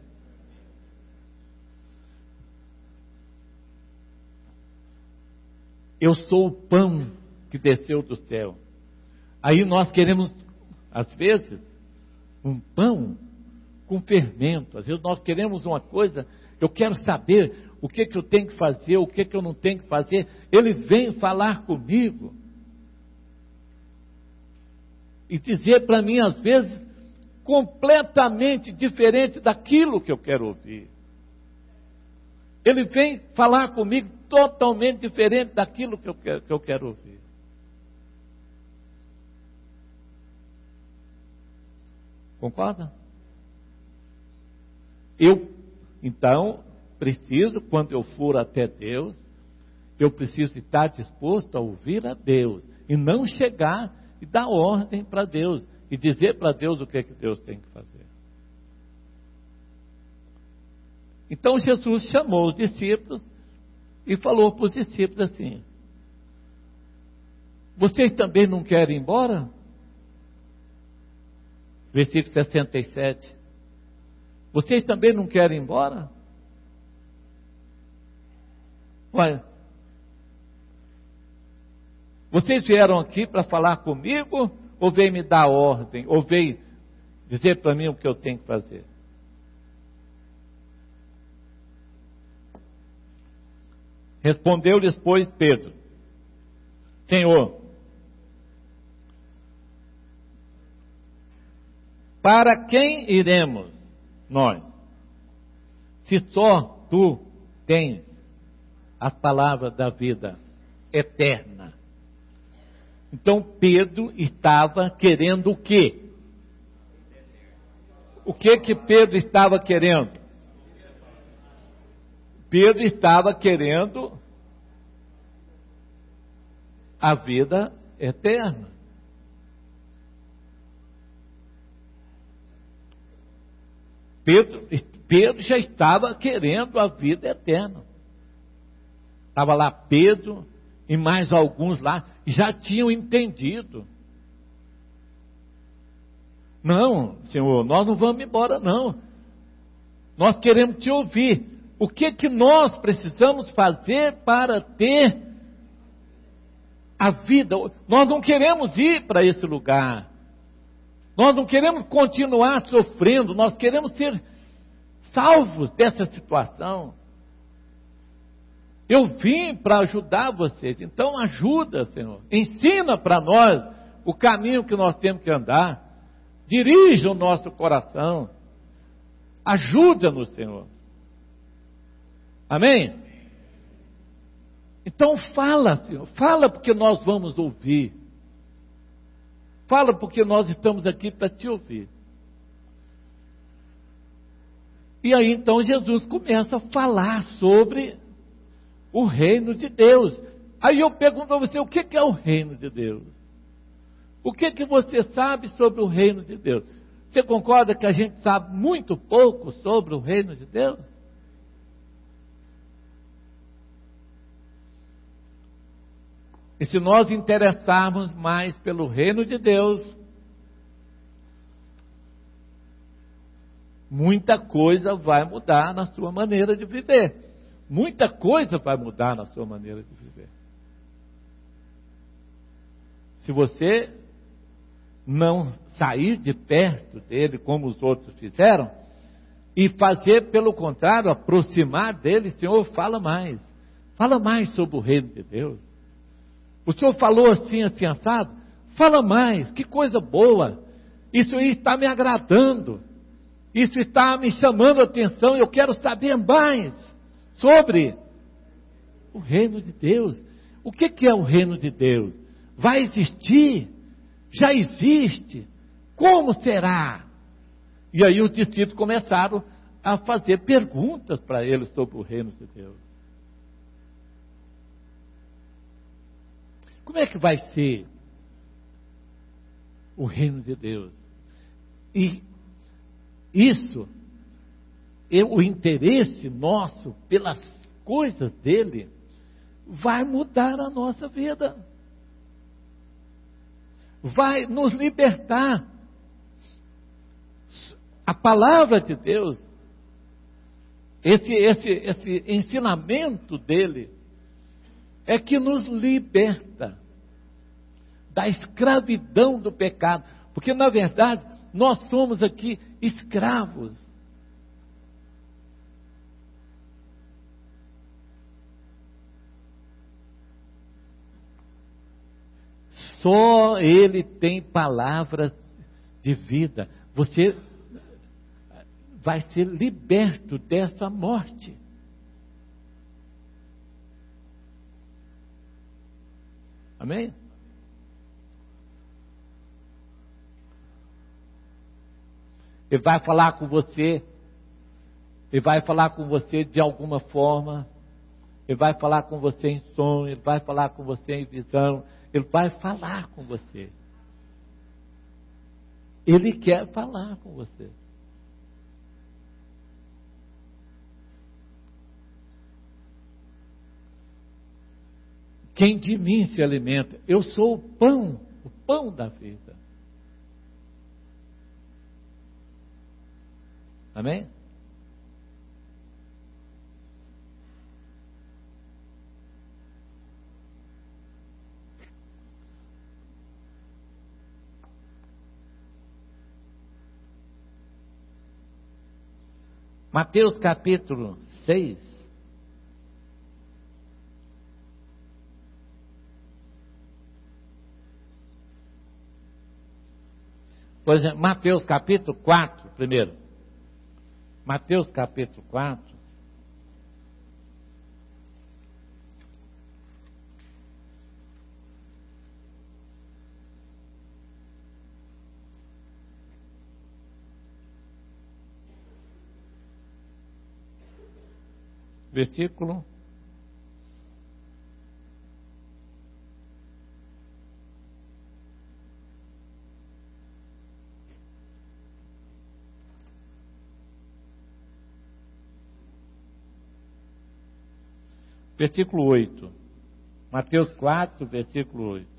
Speaker 1: Eu sou o pão que desceu do céu. Aí nós queremos, às vezes, um pão com fermento. Às vezes nós queremos uma coisa, eu quero saber o que, que eu tenho que fazer, o que, que eu não tenho que fazer. Ele vem falar comigo e dizer para mim, às vezes, completamente diferente daquilo que eu quero ouvir. Ele vem falar comigo totalmente diferente daquilo que eu quero, que eu quero ouvir. Concorda? Eu, então, preciso, quando eu for até Deus, eu preciso estar disposto a ouvir a Deus, e não chegar e dar ordem para Deus, e dizer para Deus o que é que Deus tem que fazer. Então Jesus chamou os discípulos e falou para os discípulos assim: vocês também não querem ir embora? Versículo sessenta e sete. Vocês também não querem ir embora? Olha, vocês vieram aqui para falar comigo, ou veio me dar ordem, ou veio dizer para mim o que eu tenho que fazer? Respondeu-lhes, pois, Pedro: Senhor, para quem iremos nós, se só tu tens as palavras da vida eterna? Então Pedro estava querendo o quê? O que que Pedro estava querendo? Pedro estava querendo a vida eterna. Pedro, Pedro já estava querendo a vida eterna. Estava lá Pedro e mais alguns lá, já tinham entendido. Não, Senhor, nós não vamos embora não. Nós queremos te ouvir. O que que nós precisamos fazer para ter a vida? Nós não queremos ir para esse lugar. Nós não queremos continuar sofrendo. Nós queremos ser salvos dessa situação. Eu vim para ajudar vocês. Então ajuda, Senhor. Ensina para nós o caminho que nós temos que andar. Dirija o nosso coração. Ajuda-nos, Senhor. Amém? Então fala, Senhor. Fala porque nós vamos ouvir. Fala porque nós estamos aqui para te ouvir. E aí então Jesus começa a falar sobre o reino de Deus. Aí eu pergunto a você, o que é o reino de Deus? O que que você sabe sobre o reino de Deus? Você concorda que a gente sabe muito pouco sobre o reino de Deus? E se nós interessarmos mais pelo reino de Deus, muita coisa vai mudar na sua maneira de viver. Muita coisa vai mudar na sua maneira de viver. Se você não sair de perto dele, como os outros fizeram, e fazer pelo contrário, aproximar dele, Senhor, fala mais. Fala mais sobre o reino de Deus. O Senhor falou assim, assim, assado? Fala mais, que coisa boa. Isso aí está me agradando. Isso está me chamando a atenção. Eu quero saber mais sobre o reino de Deus. O que que é o reino de Deus? Vai existir? Já existe? Como será? E aí os discípulos começaram a fazer perguntas para ele sobre o reino de Deus. Como é que vai ser o reino de Deus? E isso, o interesse nosso pelas coisas dele, vai mudar a nossa vida. Vai nos libertar. A palavra de Deus, esse, esse, esse ensinamento dele, é que nos liberta da escravidão do pecado. Porque, na verdade, nós somos aqui escravos. Só Ele tem palavras de vida. Você vai ser liberto dessa morte. Amém? Ele vai falar com você. Ele vai falar com você de alguma forma. Ele vai falar com você em sonho. Ele vai falar com você em visão. Ele vai falar com você. Ele quer falar com você. Quem de mim se alimenta? Eu sou o pão, o pão da vida. Amém? Mateus capítulo seis. Por exemplo, Mateus capítulo quatro, primeiro. Mateus capítulo quatro. Versículo Versículo oito. Mateus quatro, versículo oito.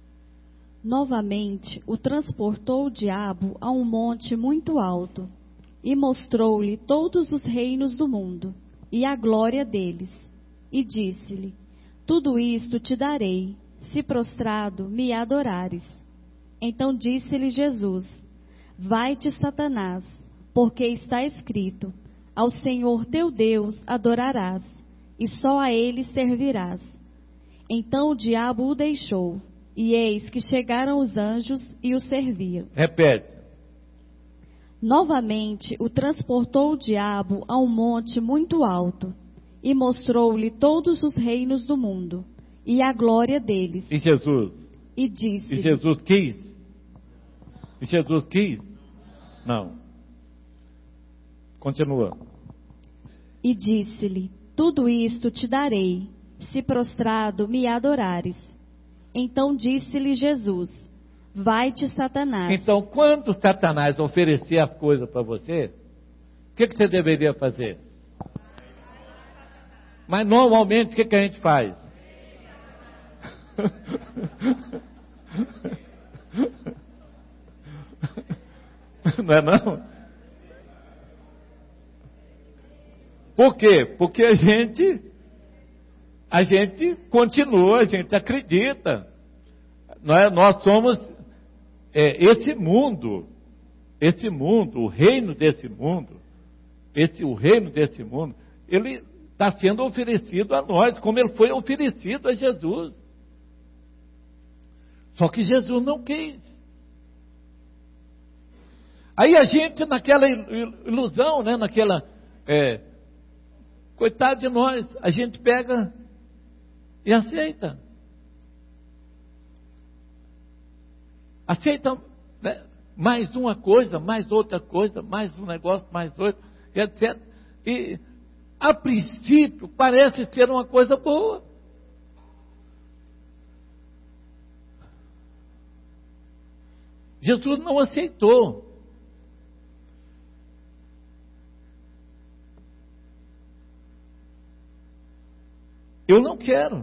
Speaker 4: Novamente o transportou o diabo a um monte muito alto e mostrou-lhe todos os reinos do mundo, e a glória deles. E disse-lhe: tudo isto te darei, se prostrado me adorares. Então disse-lhe Jesus: vai-te, Satanás, porque está escrito: ao Senhor teu Deus adorarás, e só a ele servirás. Então o diabo o deixou, e eis que chegaram os anjos e o serviam.
Speaker 1: Repete.
Speaker 4: Novamente o transportou o diabo a um monte muito alto, e mostrou-lhe todos os reinos do mundo, e a glória deles.
Speaker 1: E Jesus?
Speaker 4: E disse:
Speaker 1: E Jesus quis? E Jesus quis? Não. Continua.
Speaker 4: E disse-lhe: tudo isto te darei, se prostrado me adorares. Então disse-lhe Jesus: vai-te, Satanás.
Speaker 1: Então, quando Satanás oferecer as coisas para você, o que, que você deveria fazer? Mas normalmente o que, que a gente faz? Não é não? Por quê? Porque a gente, a gente continua, a gente acredita. Nós, nós somos é, esse mundo, esse mundo, o reino desse mundo, esse, o reino desse mundo, ele está sendo oferecido a nós, como ele foi oferecido a Jesus. Só que Jesus não quis. Aí a gente, naquela ilusão, né, naquela... É, coitado de nós, a gente pega e aceita. Aceita, né, mais uma coisa, mais outra coisa, mais um negócio, mais outro, etcétera. E, a princípio, parece ser uma coisa boa. Jesus não aceitou. Eu não quero.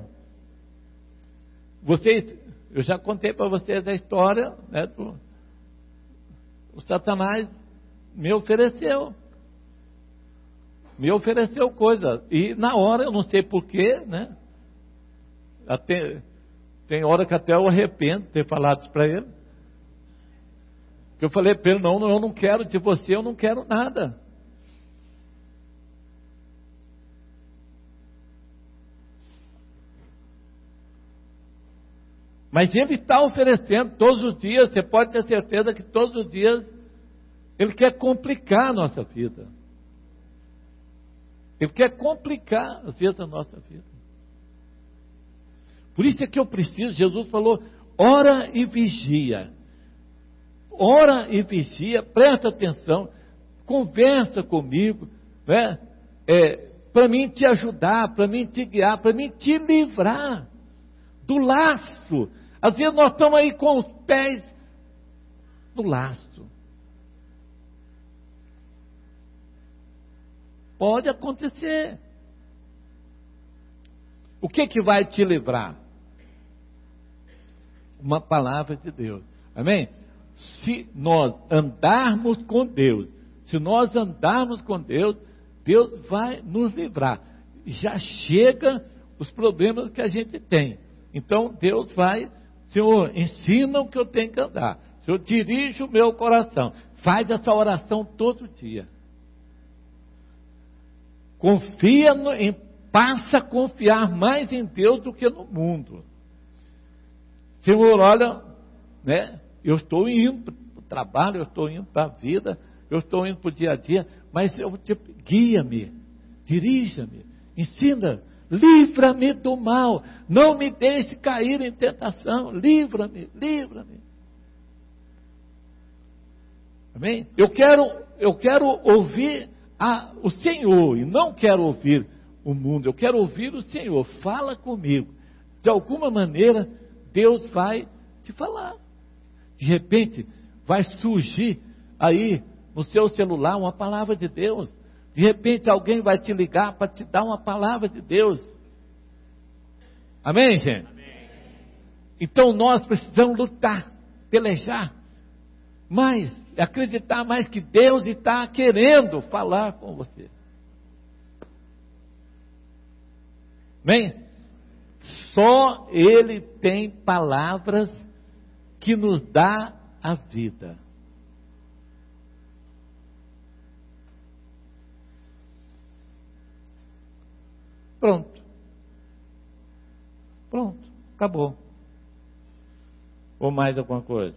Speaker 1: Vocês, eu já contei para vocês a história, né, do, o Satanás me ofereceu. Me ofereceu coisa. E na hora, eu não sei porquê, né? Até, tem hora que até eu arrependo de ter falado isso para ele. Porque eu falei para ele: não, eu não quero de você, eu não quero nada. Mas ele está oferecendo todos os dias, você pode ter certeza que todos os dias ele quer complicar a nossa vida. Ele quer complicar, às vezes, a nossa vida. Por isso é que eu preciso, Jesus falou: ora e vigia. Ora e vigia, presta atenção, conversa comigo, né? É, para mim te ajudar, para mim te guiar, para mim te livrar do laço. Às vezes nós estamos aí com os pés no laço. Pode acontecer. O que que vai te livrar? Uma palavra de Deus. Amém? Se nós andarmos com Deus, se nós andarmos com Deus, Deus vai nos livrar. Já chega os problemas que a gente tem. Então Deus vai: Senhor, ensina o que eu tenho que andar. Senhor, dirige o meu coração. Faz essa oração todo dia. Confia no, em, passa a confiar mais em Deus do que no mundo. Senhor, olha, né? Eu estou indo para o trabalho, eu estou indo para a vida, eu estou indo para o dia a dia, mas eu te, guia-me, dirija-me, ensina. Livra-me do mal, não me deixe cair em tentação, livra-me, livra-me. Amém? Eu quero, eu quero ouvir a, o Senhor, e não quero ouvir o mundo, eu quero ouvir o Senhor. Fala comigo. De alguma maneira, Deus vai te falar. De repente, vai surgir aí no seu celular uma palavra de Deus. De repente alguém vai te ligar para te dar uma palavra de Deus. Amém, gente? Amém. Então nós precisamos lutar, pelejar. mais, acreditar mais que Deus está querendo falar com você. Bem, só Ele tem palavras que nos dá a vida. Pronto. Pronto, acabou. Ou mais alguma coisa?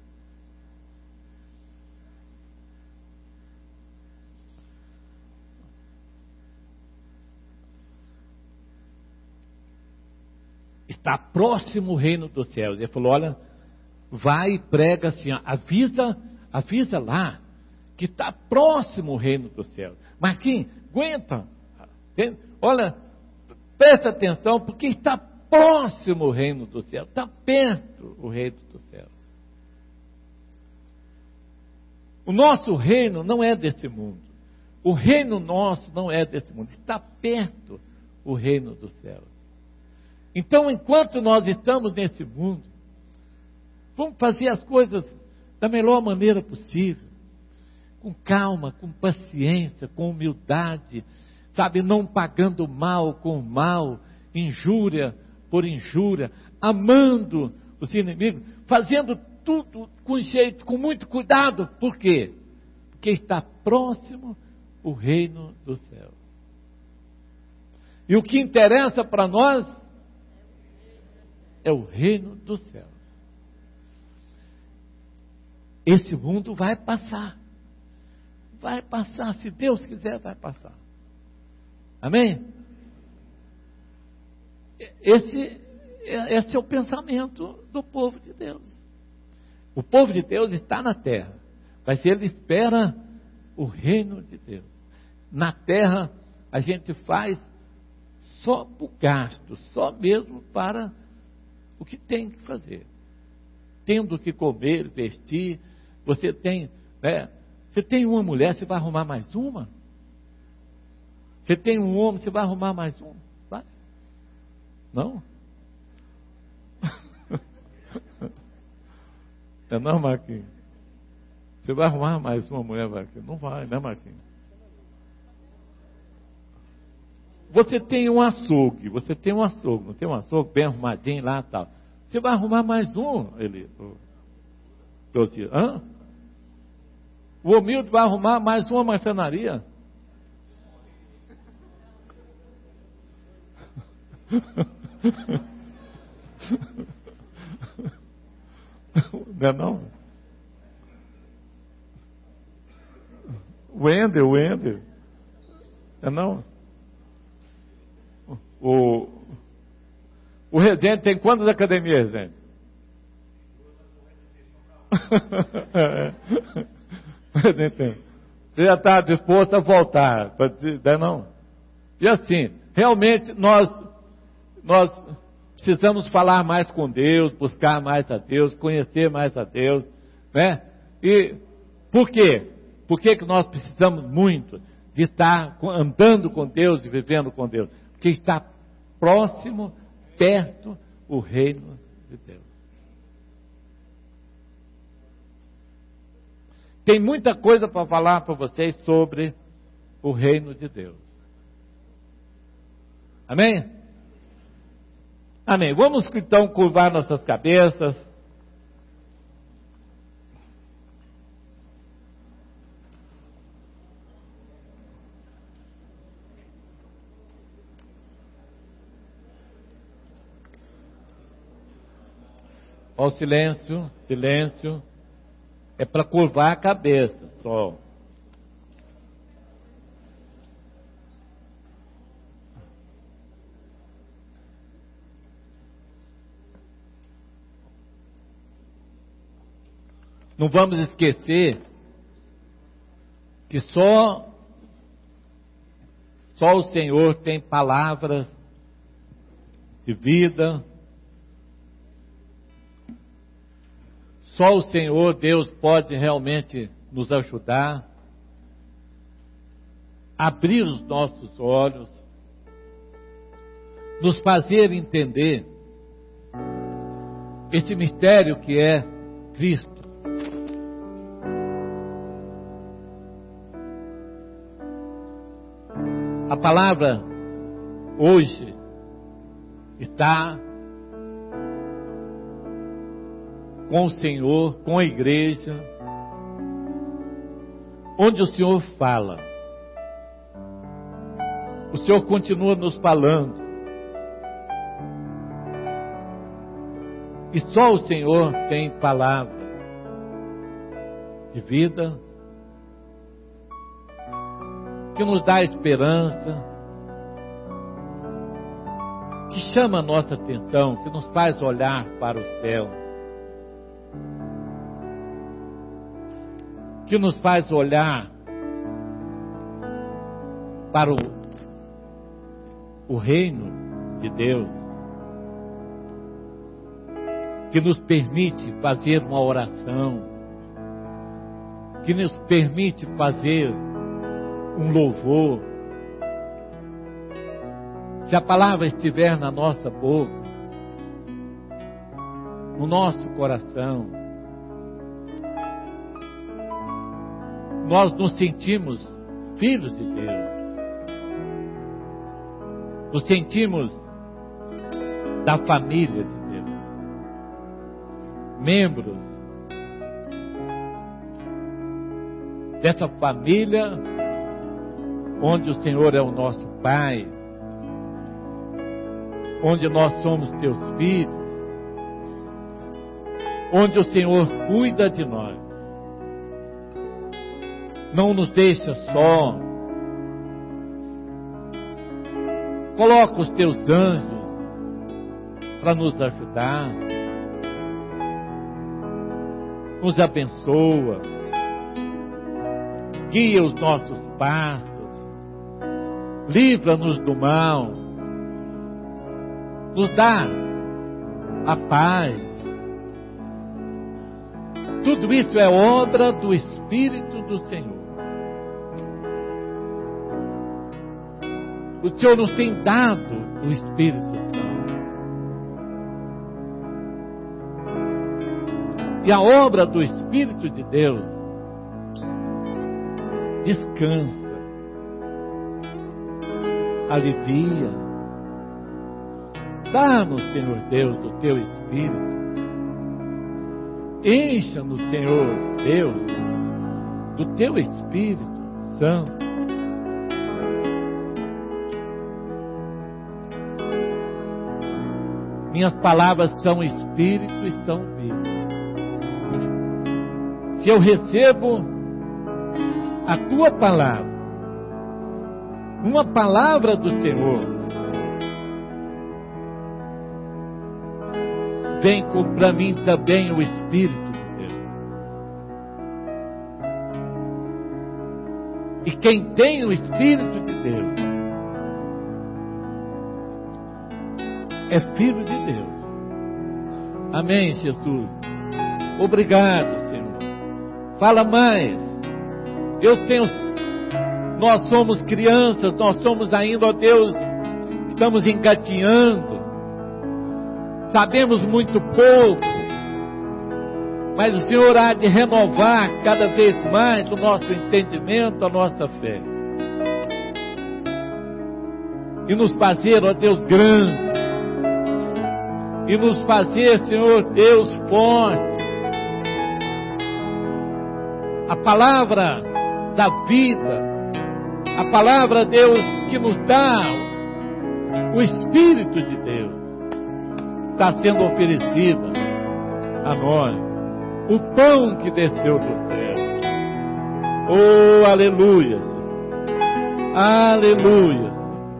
Speaker 1: Está próximo o reino dos céus. Ele falou, olha, vai e prega assim, ó, avisa, avisa lá, que está próximo o reino dos céus. Marquinhos, aguenta, olha, presta atenção, porque está próximo o reino dos céus, está perto o reino dos céus. O nosso reino não é desse mundo, o reino nosso não é desse mundo, está perto o reino dos céus. Então, enquanto nós estamos nesse mundo, vamos fazer as coisas da melhor maneira possível, com calma, com paciência, com humildade, sabe, não pagando mal com mal, injúria por injúria, amando os inimigos, fazendo tudo com jeito, com muito cuidado. Por quê? Porque está próximo o reino dos céus. E o que interessa para nós é o reino dos céus. Esse mundo vai passar. Vai passar, se Deus quiser, vai passar. Amém? Esse, esse é o pensamento do povo de Deus. O povo de Deus está na terra, mas ele espera o reino de Deus. Na terra, a gente faz só por gasto, só mesmo para o que tem que fazer. Tendo que comer, vestir, você tem, né, você tem uma mulher, você vai arrumar mais uma? Você tem um homem, você vai arrumar mais um? Vai? Não? É não, Marquinhos? Você vai arrumar mais uma mulher, Marquinhos? Não vai, né, Marquinhos? Você tem um açougue, você tem um açougue, não tem um açougue bem arrumadinho lá e tal. Você vai arrumar mais um, ele. Hã? O humilde vai arrumar mais uma marcenaria. Não é não? Wender, Wender. É não? O, o Resende tem quantas academias, Resende? É. Você já está disposto a voltar, não? E assim, realmente nós, nós precisamos falar mais com Deus, buscar mais a Deus, conhecer mais a Deus, né? E por quê? Por que que nós precisamos muito de estar andando com Deus e vivendo com Deus? Porque está próximo, perto, o reino de Deus. Tem muita coisa para falar para vocês sobre o reino de Deus. Amém? Amém. Vamos então curvar nossas cabeças. Ó, o silêncio, silêncio. É para curvar a cabeça, só. Não vamos esquecer que só, só o Senhor tem palavras de vida. Só o Senhor, Deus, pode realmente nos ajudar, abrir os nossos olhos, nos fazer entender esse mistério que é Cristo. palavra hoje está com o Senhor, com a igreja, onde o Senhor fala. O Senhor continua nos falando. E só o Senhor tem palavra de vida, que nos dá esperança, que chama a nossa atenção, que nos faz olhar para o céu, que nos faz olhar para o, o reino de Deus, que nos permite fazer uma oração, que nos permite fazer um louvor. Se a palavra estiver na nossa boca, no nosso coração, nós nos sentimos filhos de Deus, nos sentimos da família de Deus, membros dessa família onde o Senhor é o nosso Pai, onde nós somos teus filhos, onde o Senhor cuida de nós, não nos deixa só, coloca os teus anjos para nos ajudar, nos abençoa, guia os nossos passos, livra-nos do mal, nos dá a paz. Tudo isso é obra do Espírito do Senhor. O Senhor nos tem dado o Espírito Santo. E a obra do Espírito de Deus descansa, alivia. Dá-nos, Senhor Deus, o teu Espírito. Encha-nos, Senhor Deus, do teu Espírito Santo. Minhas palavras são Espírito e são vida. Se eu recebo a tua palavra, uma palavra do Senhor, vem para mim também o Espírito de Deus. E quem tem o Espírito de Deus é filho de Deus. Amém, Jesus. Obrigado, Senhor. Fala mais. Eu tenho, nós somos crianças, nós somos ainda, ó Deus, estamos engatinhando. Sabemos muito pouco, mas o Senhor há de renovar cada vez mais o nosso entendimento, a nossa fé. E nos fazer, ó Deus, grandes. E nos fazer, Senhor Deus, fortes. A palavra da vida, a palavra, Deus, que nos dá o Espírito de Deus, está sendo oferecida a nós, o pão que desceu do céu. Oh, aleluia, aleluia.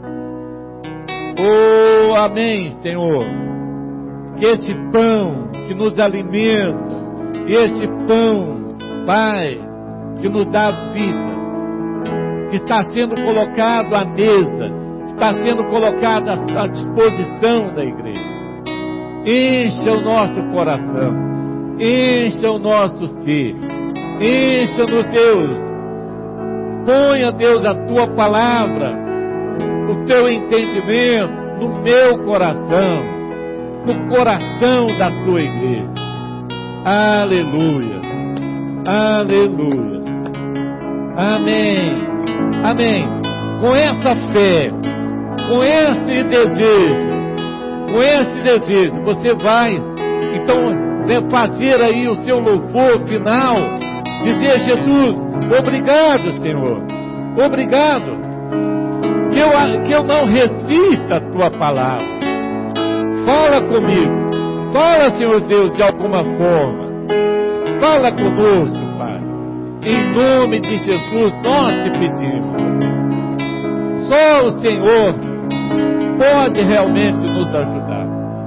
Speaker 1: Oh, amém, Senhor. Que esse pão que nos alimenta, e esse pão, Pai, que nos dá vida, que está sendo colocado à mesa, está sendo colocado à disposição da igreja, encha o nosso coração, encha o nosso ser, encha-nos, Deus, ponha, Deus, a tua palavra, o teu entendimento no meu coração, no coração da tua igreja. Aleluia, aleluia, amém, amém. com essa fé, com esse desejo, com esse desejo, você vai, então, fazer aí o seu louvor final, dizer: Jesus, obrigado, Senhor, obrigado, que eu, que eu não resista a Tua palavra. Fala comigo, fala, Senhor Deus, de alguma forma, fala conosco, Pai, em nome de Jesus nós te pedimos. Só o Senhor pode realmente nos ajudar.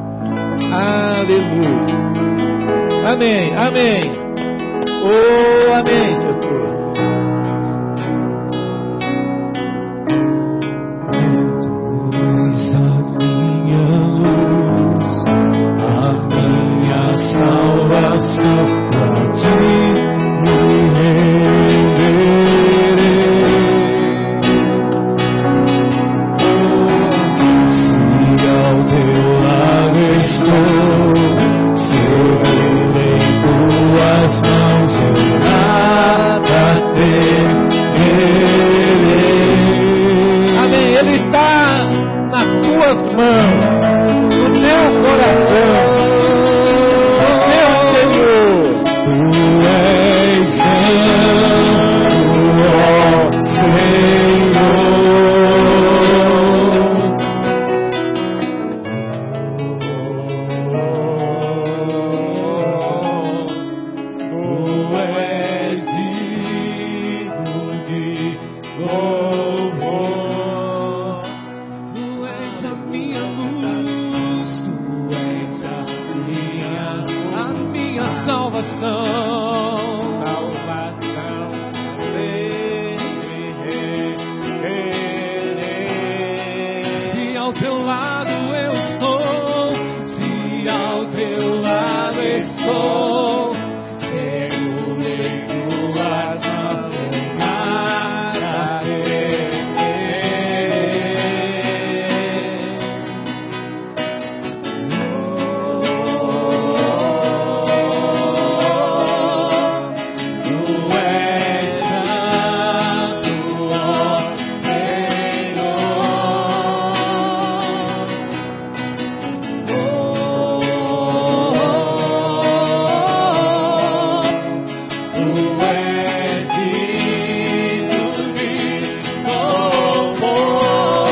Speaker 1: Aleluia. Amém, amém. Oh, amém, Jesus.
Speaker 5: És a minha luz, a minha salvação, pra ti me renderei. Se ao teu lado estou, seguro em tuas mãos, eu nada temerei.
Speaker 1: Amém. Ele está nas tuas mãos, no teu coração, no teu Senhor.
Speaker 5: Tu és santo, ó Senhor. Tu és digno de louvor. Tu és a minha luz, tu és a minha, a minha salvação. Salvação sempre renderei. Se ao teu lado eu estou, se ao teu lado estou, seguro em tuas mãos, eu nada temerei. Tu és santo, ó Senhor. Tu és digno de louvor.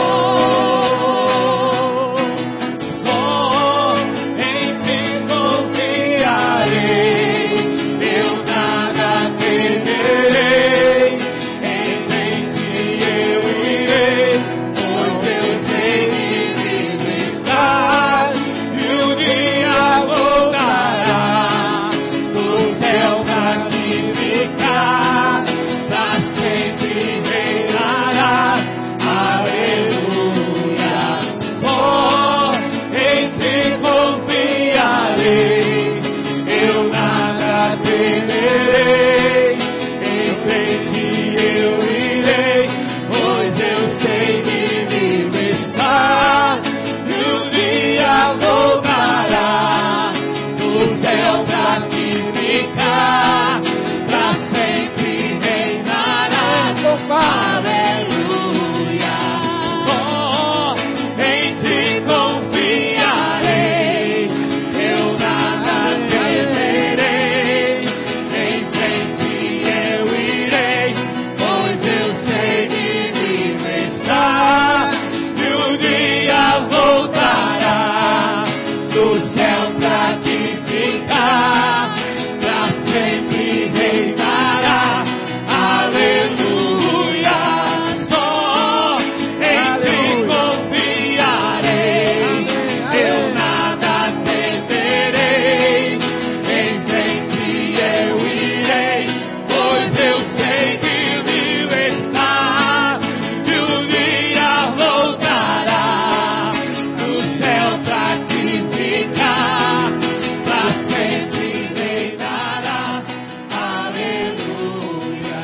Speaker 5: Só em ti confiarei, eu nada temerei. Em ti eu irei, pois eu sei que vivo estás, e um dia voltará do céu pra te ficar, pra sempre reinará. Aleluia. Só em ti confiarei, eu nada temerei. Em ti eu irei, pois eu sei que vivo está, e um dia voltará do céu pra te ficar, pra sempre reinará. Aleluia. Só em ti confiarei, eu nada temerei. Em frente eu irei, pois eu sei que vivo está, e um dia voltará do céu pra te ficar, pra sempre reinará. Aleluia. Só em ti confiarei, eu nada temerei. Em frente eu irei, pois eu sei que vivo está, e um dia voltará do céu pra te ficar, pra sempre reinará. Aleluia.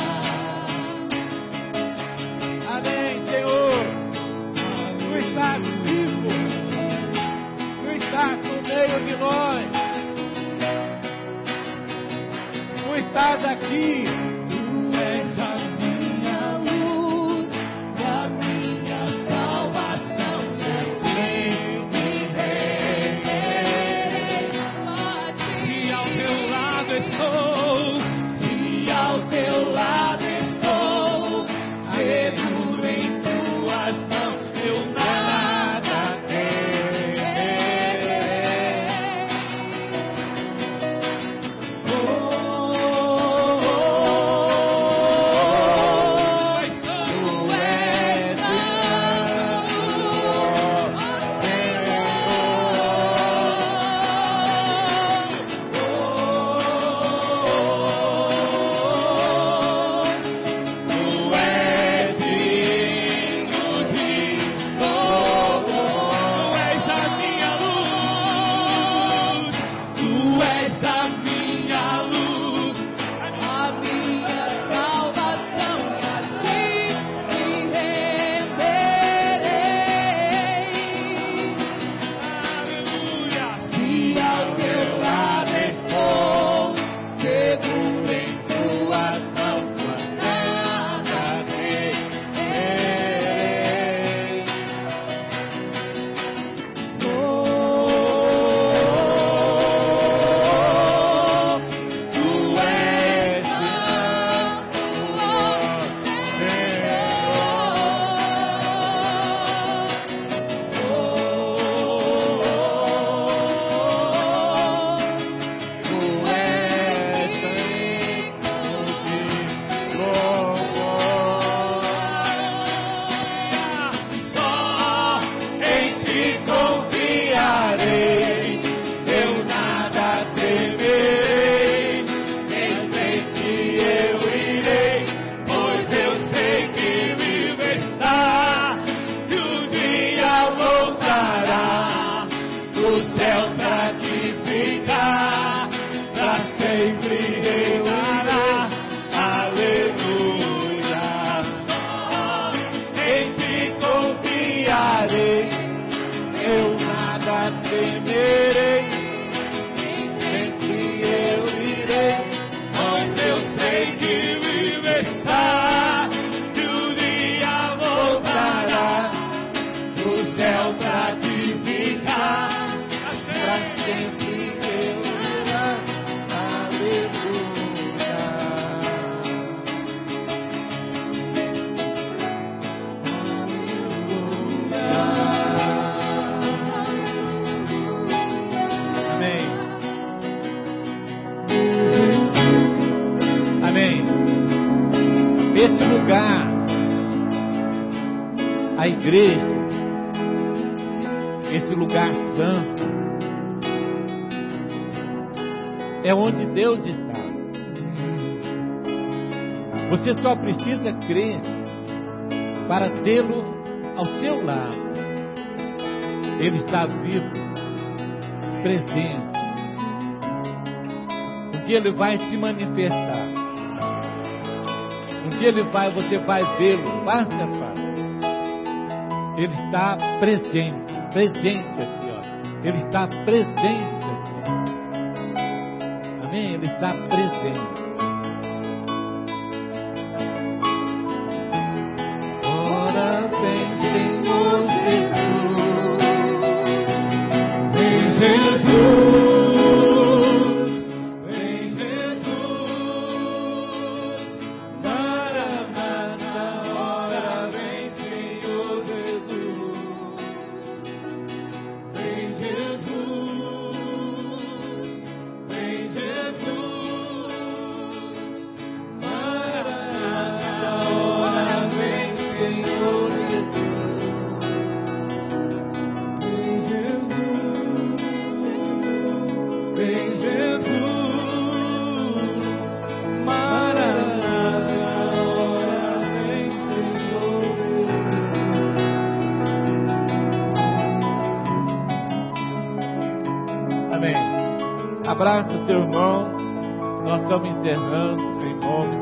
Speaker 1: Amém, Senhor. Tu estás vivo, tu estás no meio de nós, tu estás aqui.
Speaker 5: Tu és a minha luz, céu gratificar, pra sempre reinará. Aleluia. Só em ti confiarei, eu nada temerei. Em ti eu irei, pois eu sei que vive está, que o dia voltará, o céu gratificar, pra sempre eu irá. Aleluia. Amém. Amém. Esse lugar, a igreja, esse lugar santo, é onde Deus está. Você só precisa crer para tê-lo ao seu lado. Ele está vivo, presente. Um dia ele vai se manifestar. Um dia ele vai, você vai vê-lo face a face. Ele está presente, presente aqui, ó. Ele está presente aqui. Amém? Ele está presente. Ora vem, Senhor Jesus, vem Jesus, vem Jesus, Maranata, ora vem, Senhor Jesus, vem Jesus, vem Jesus, Maranata, ora vem, Senhor Jesus, vem Jesus, vem Jesus, Maranata, ora vem, Senhor Jesus. Amém. Abraça o teu irmão. Nós estamos encerrando em nome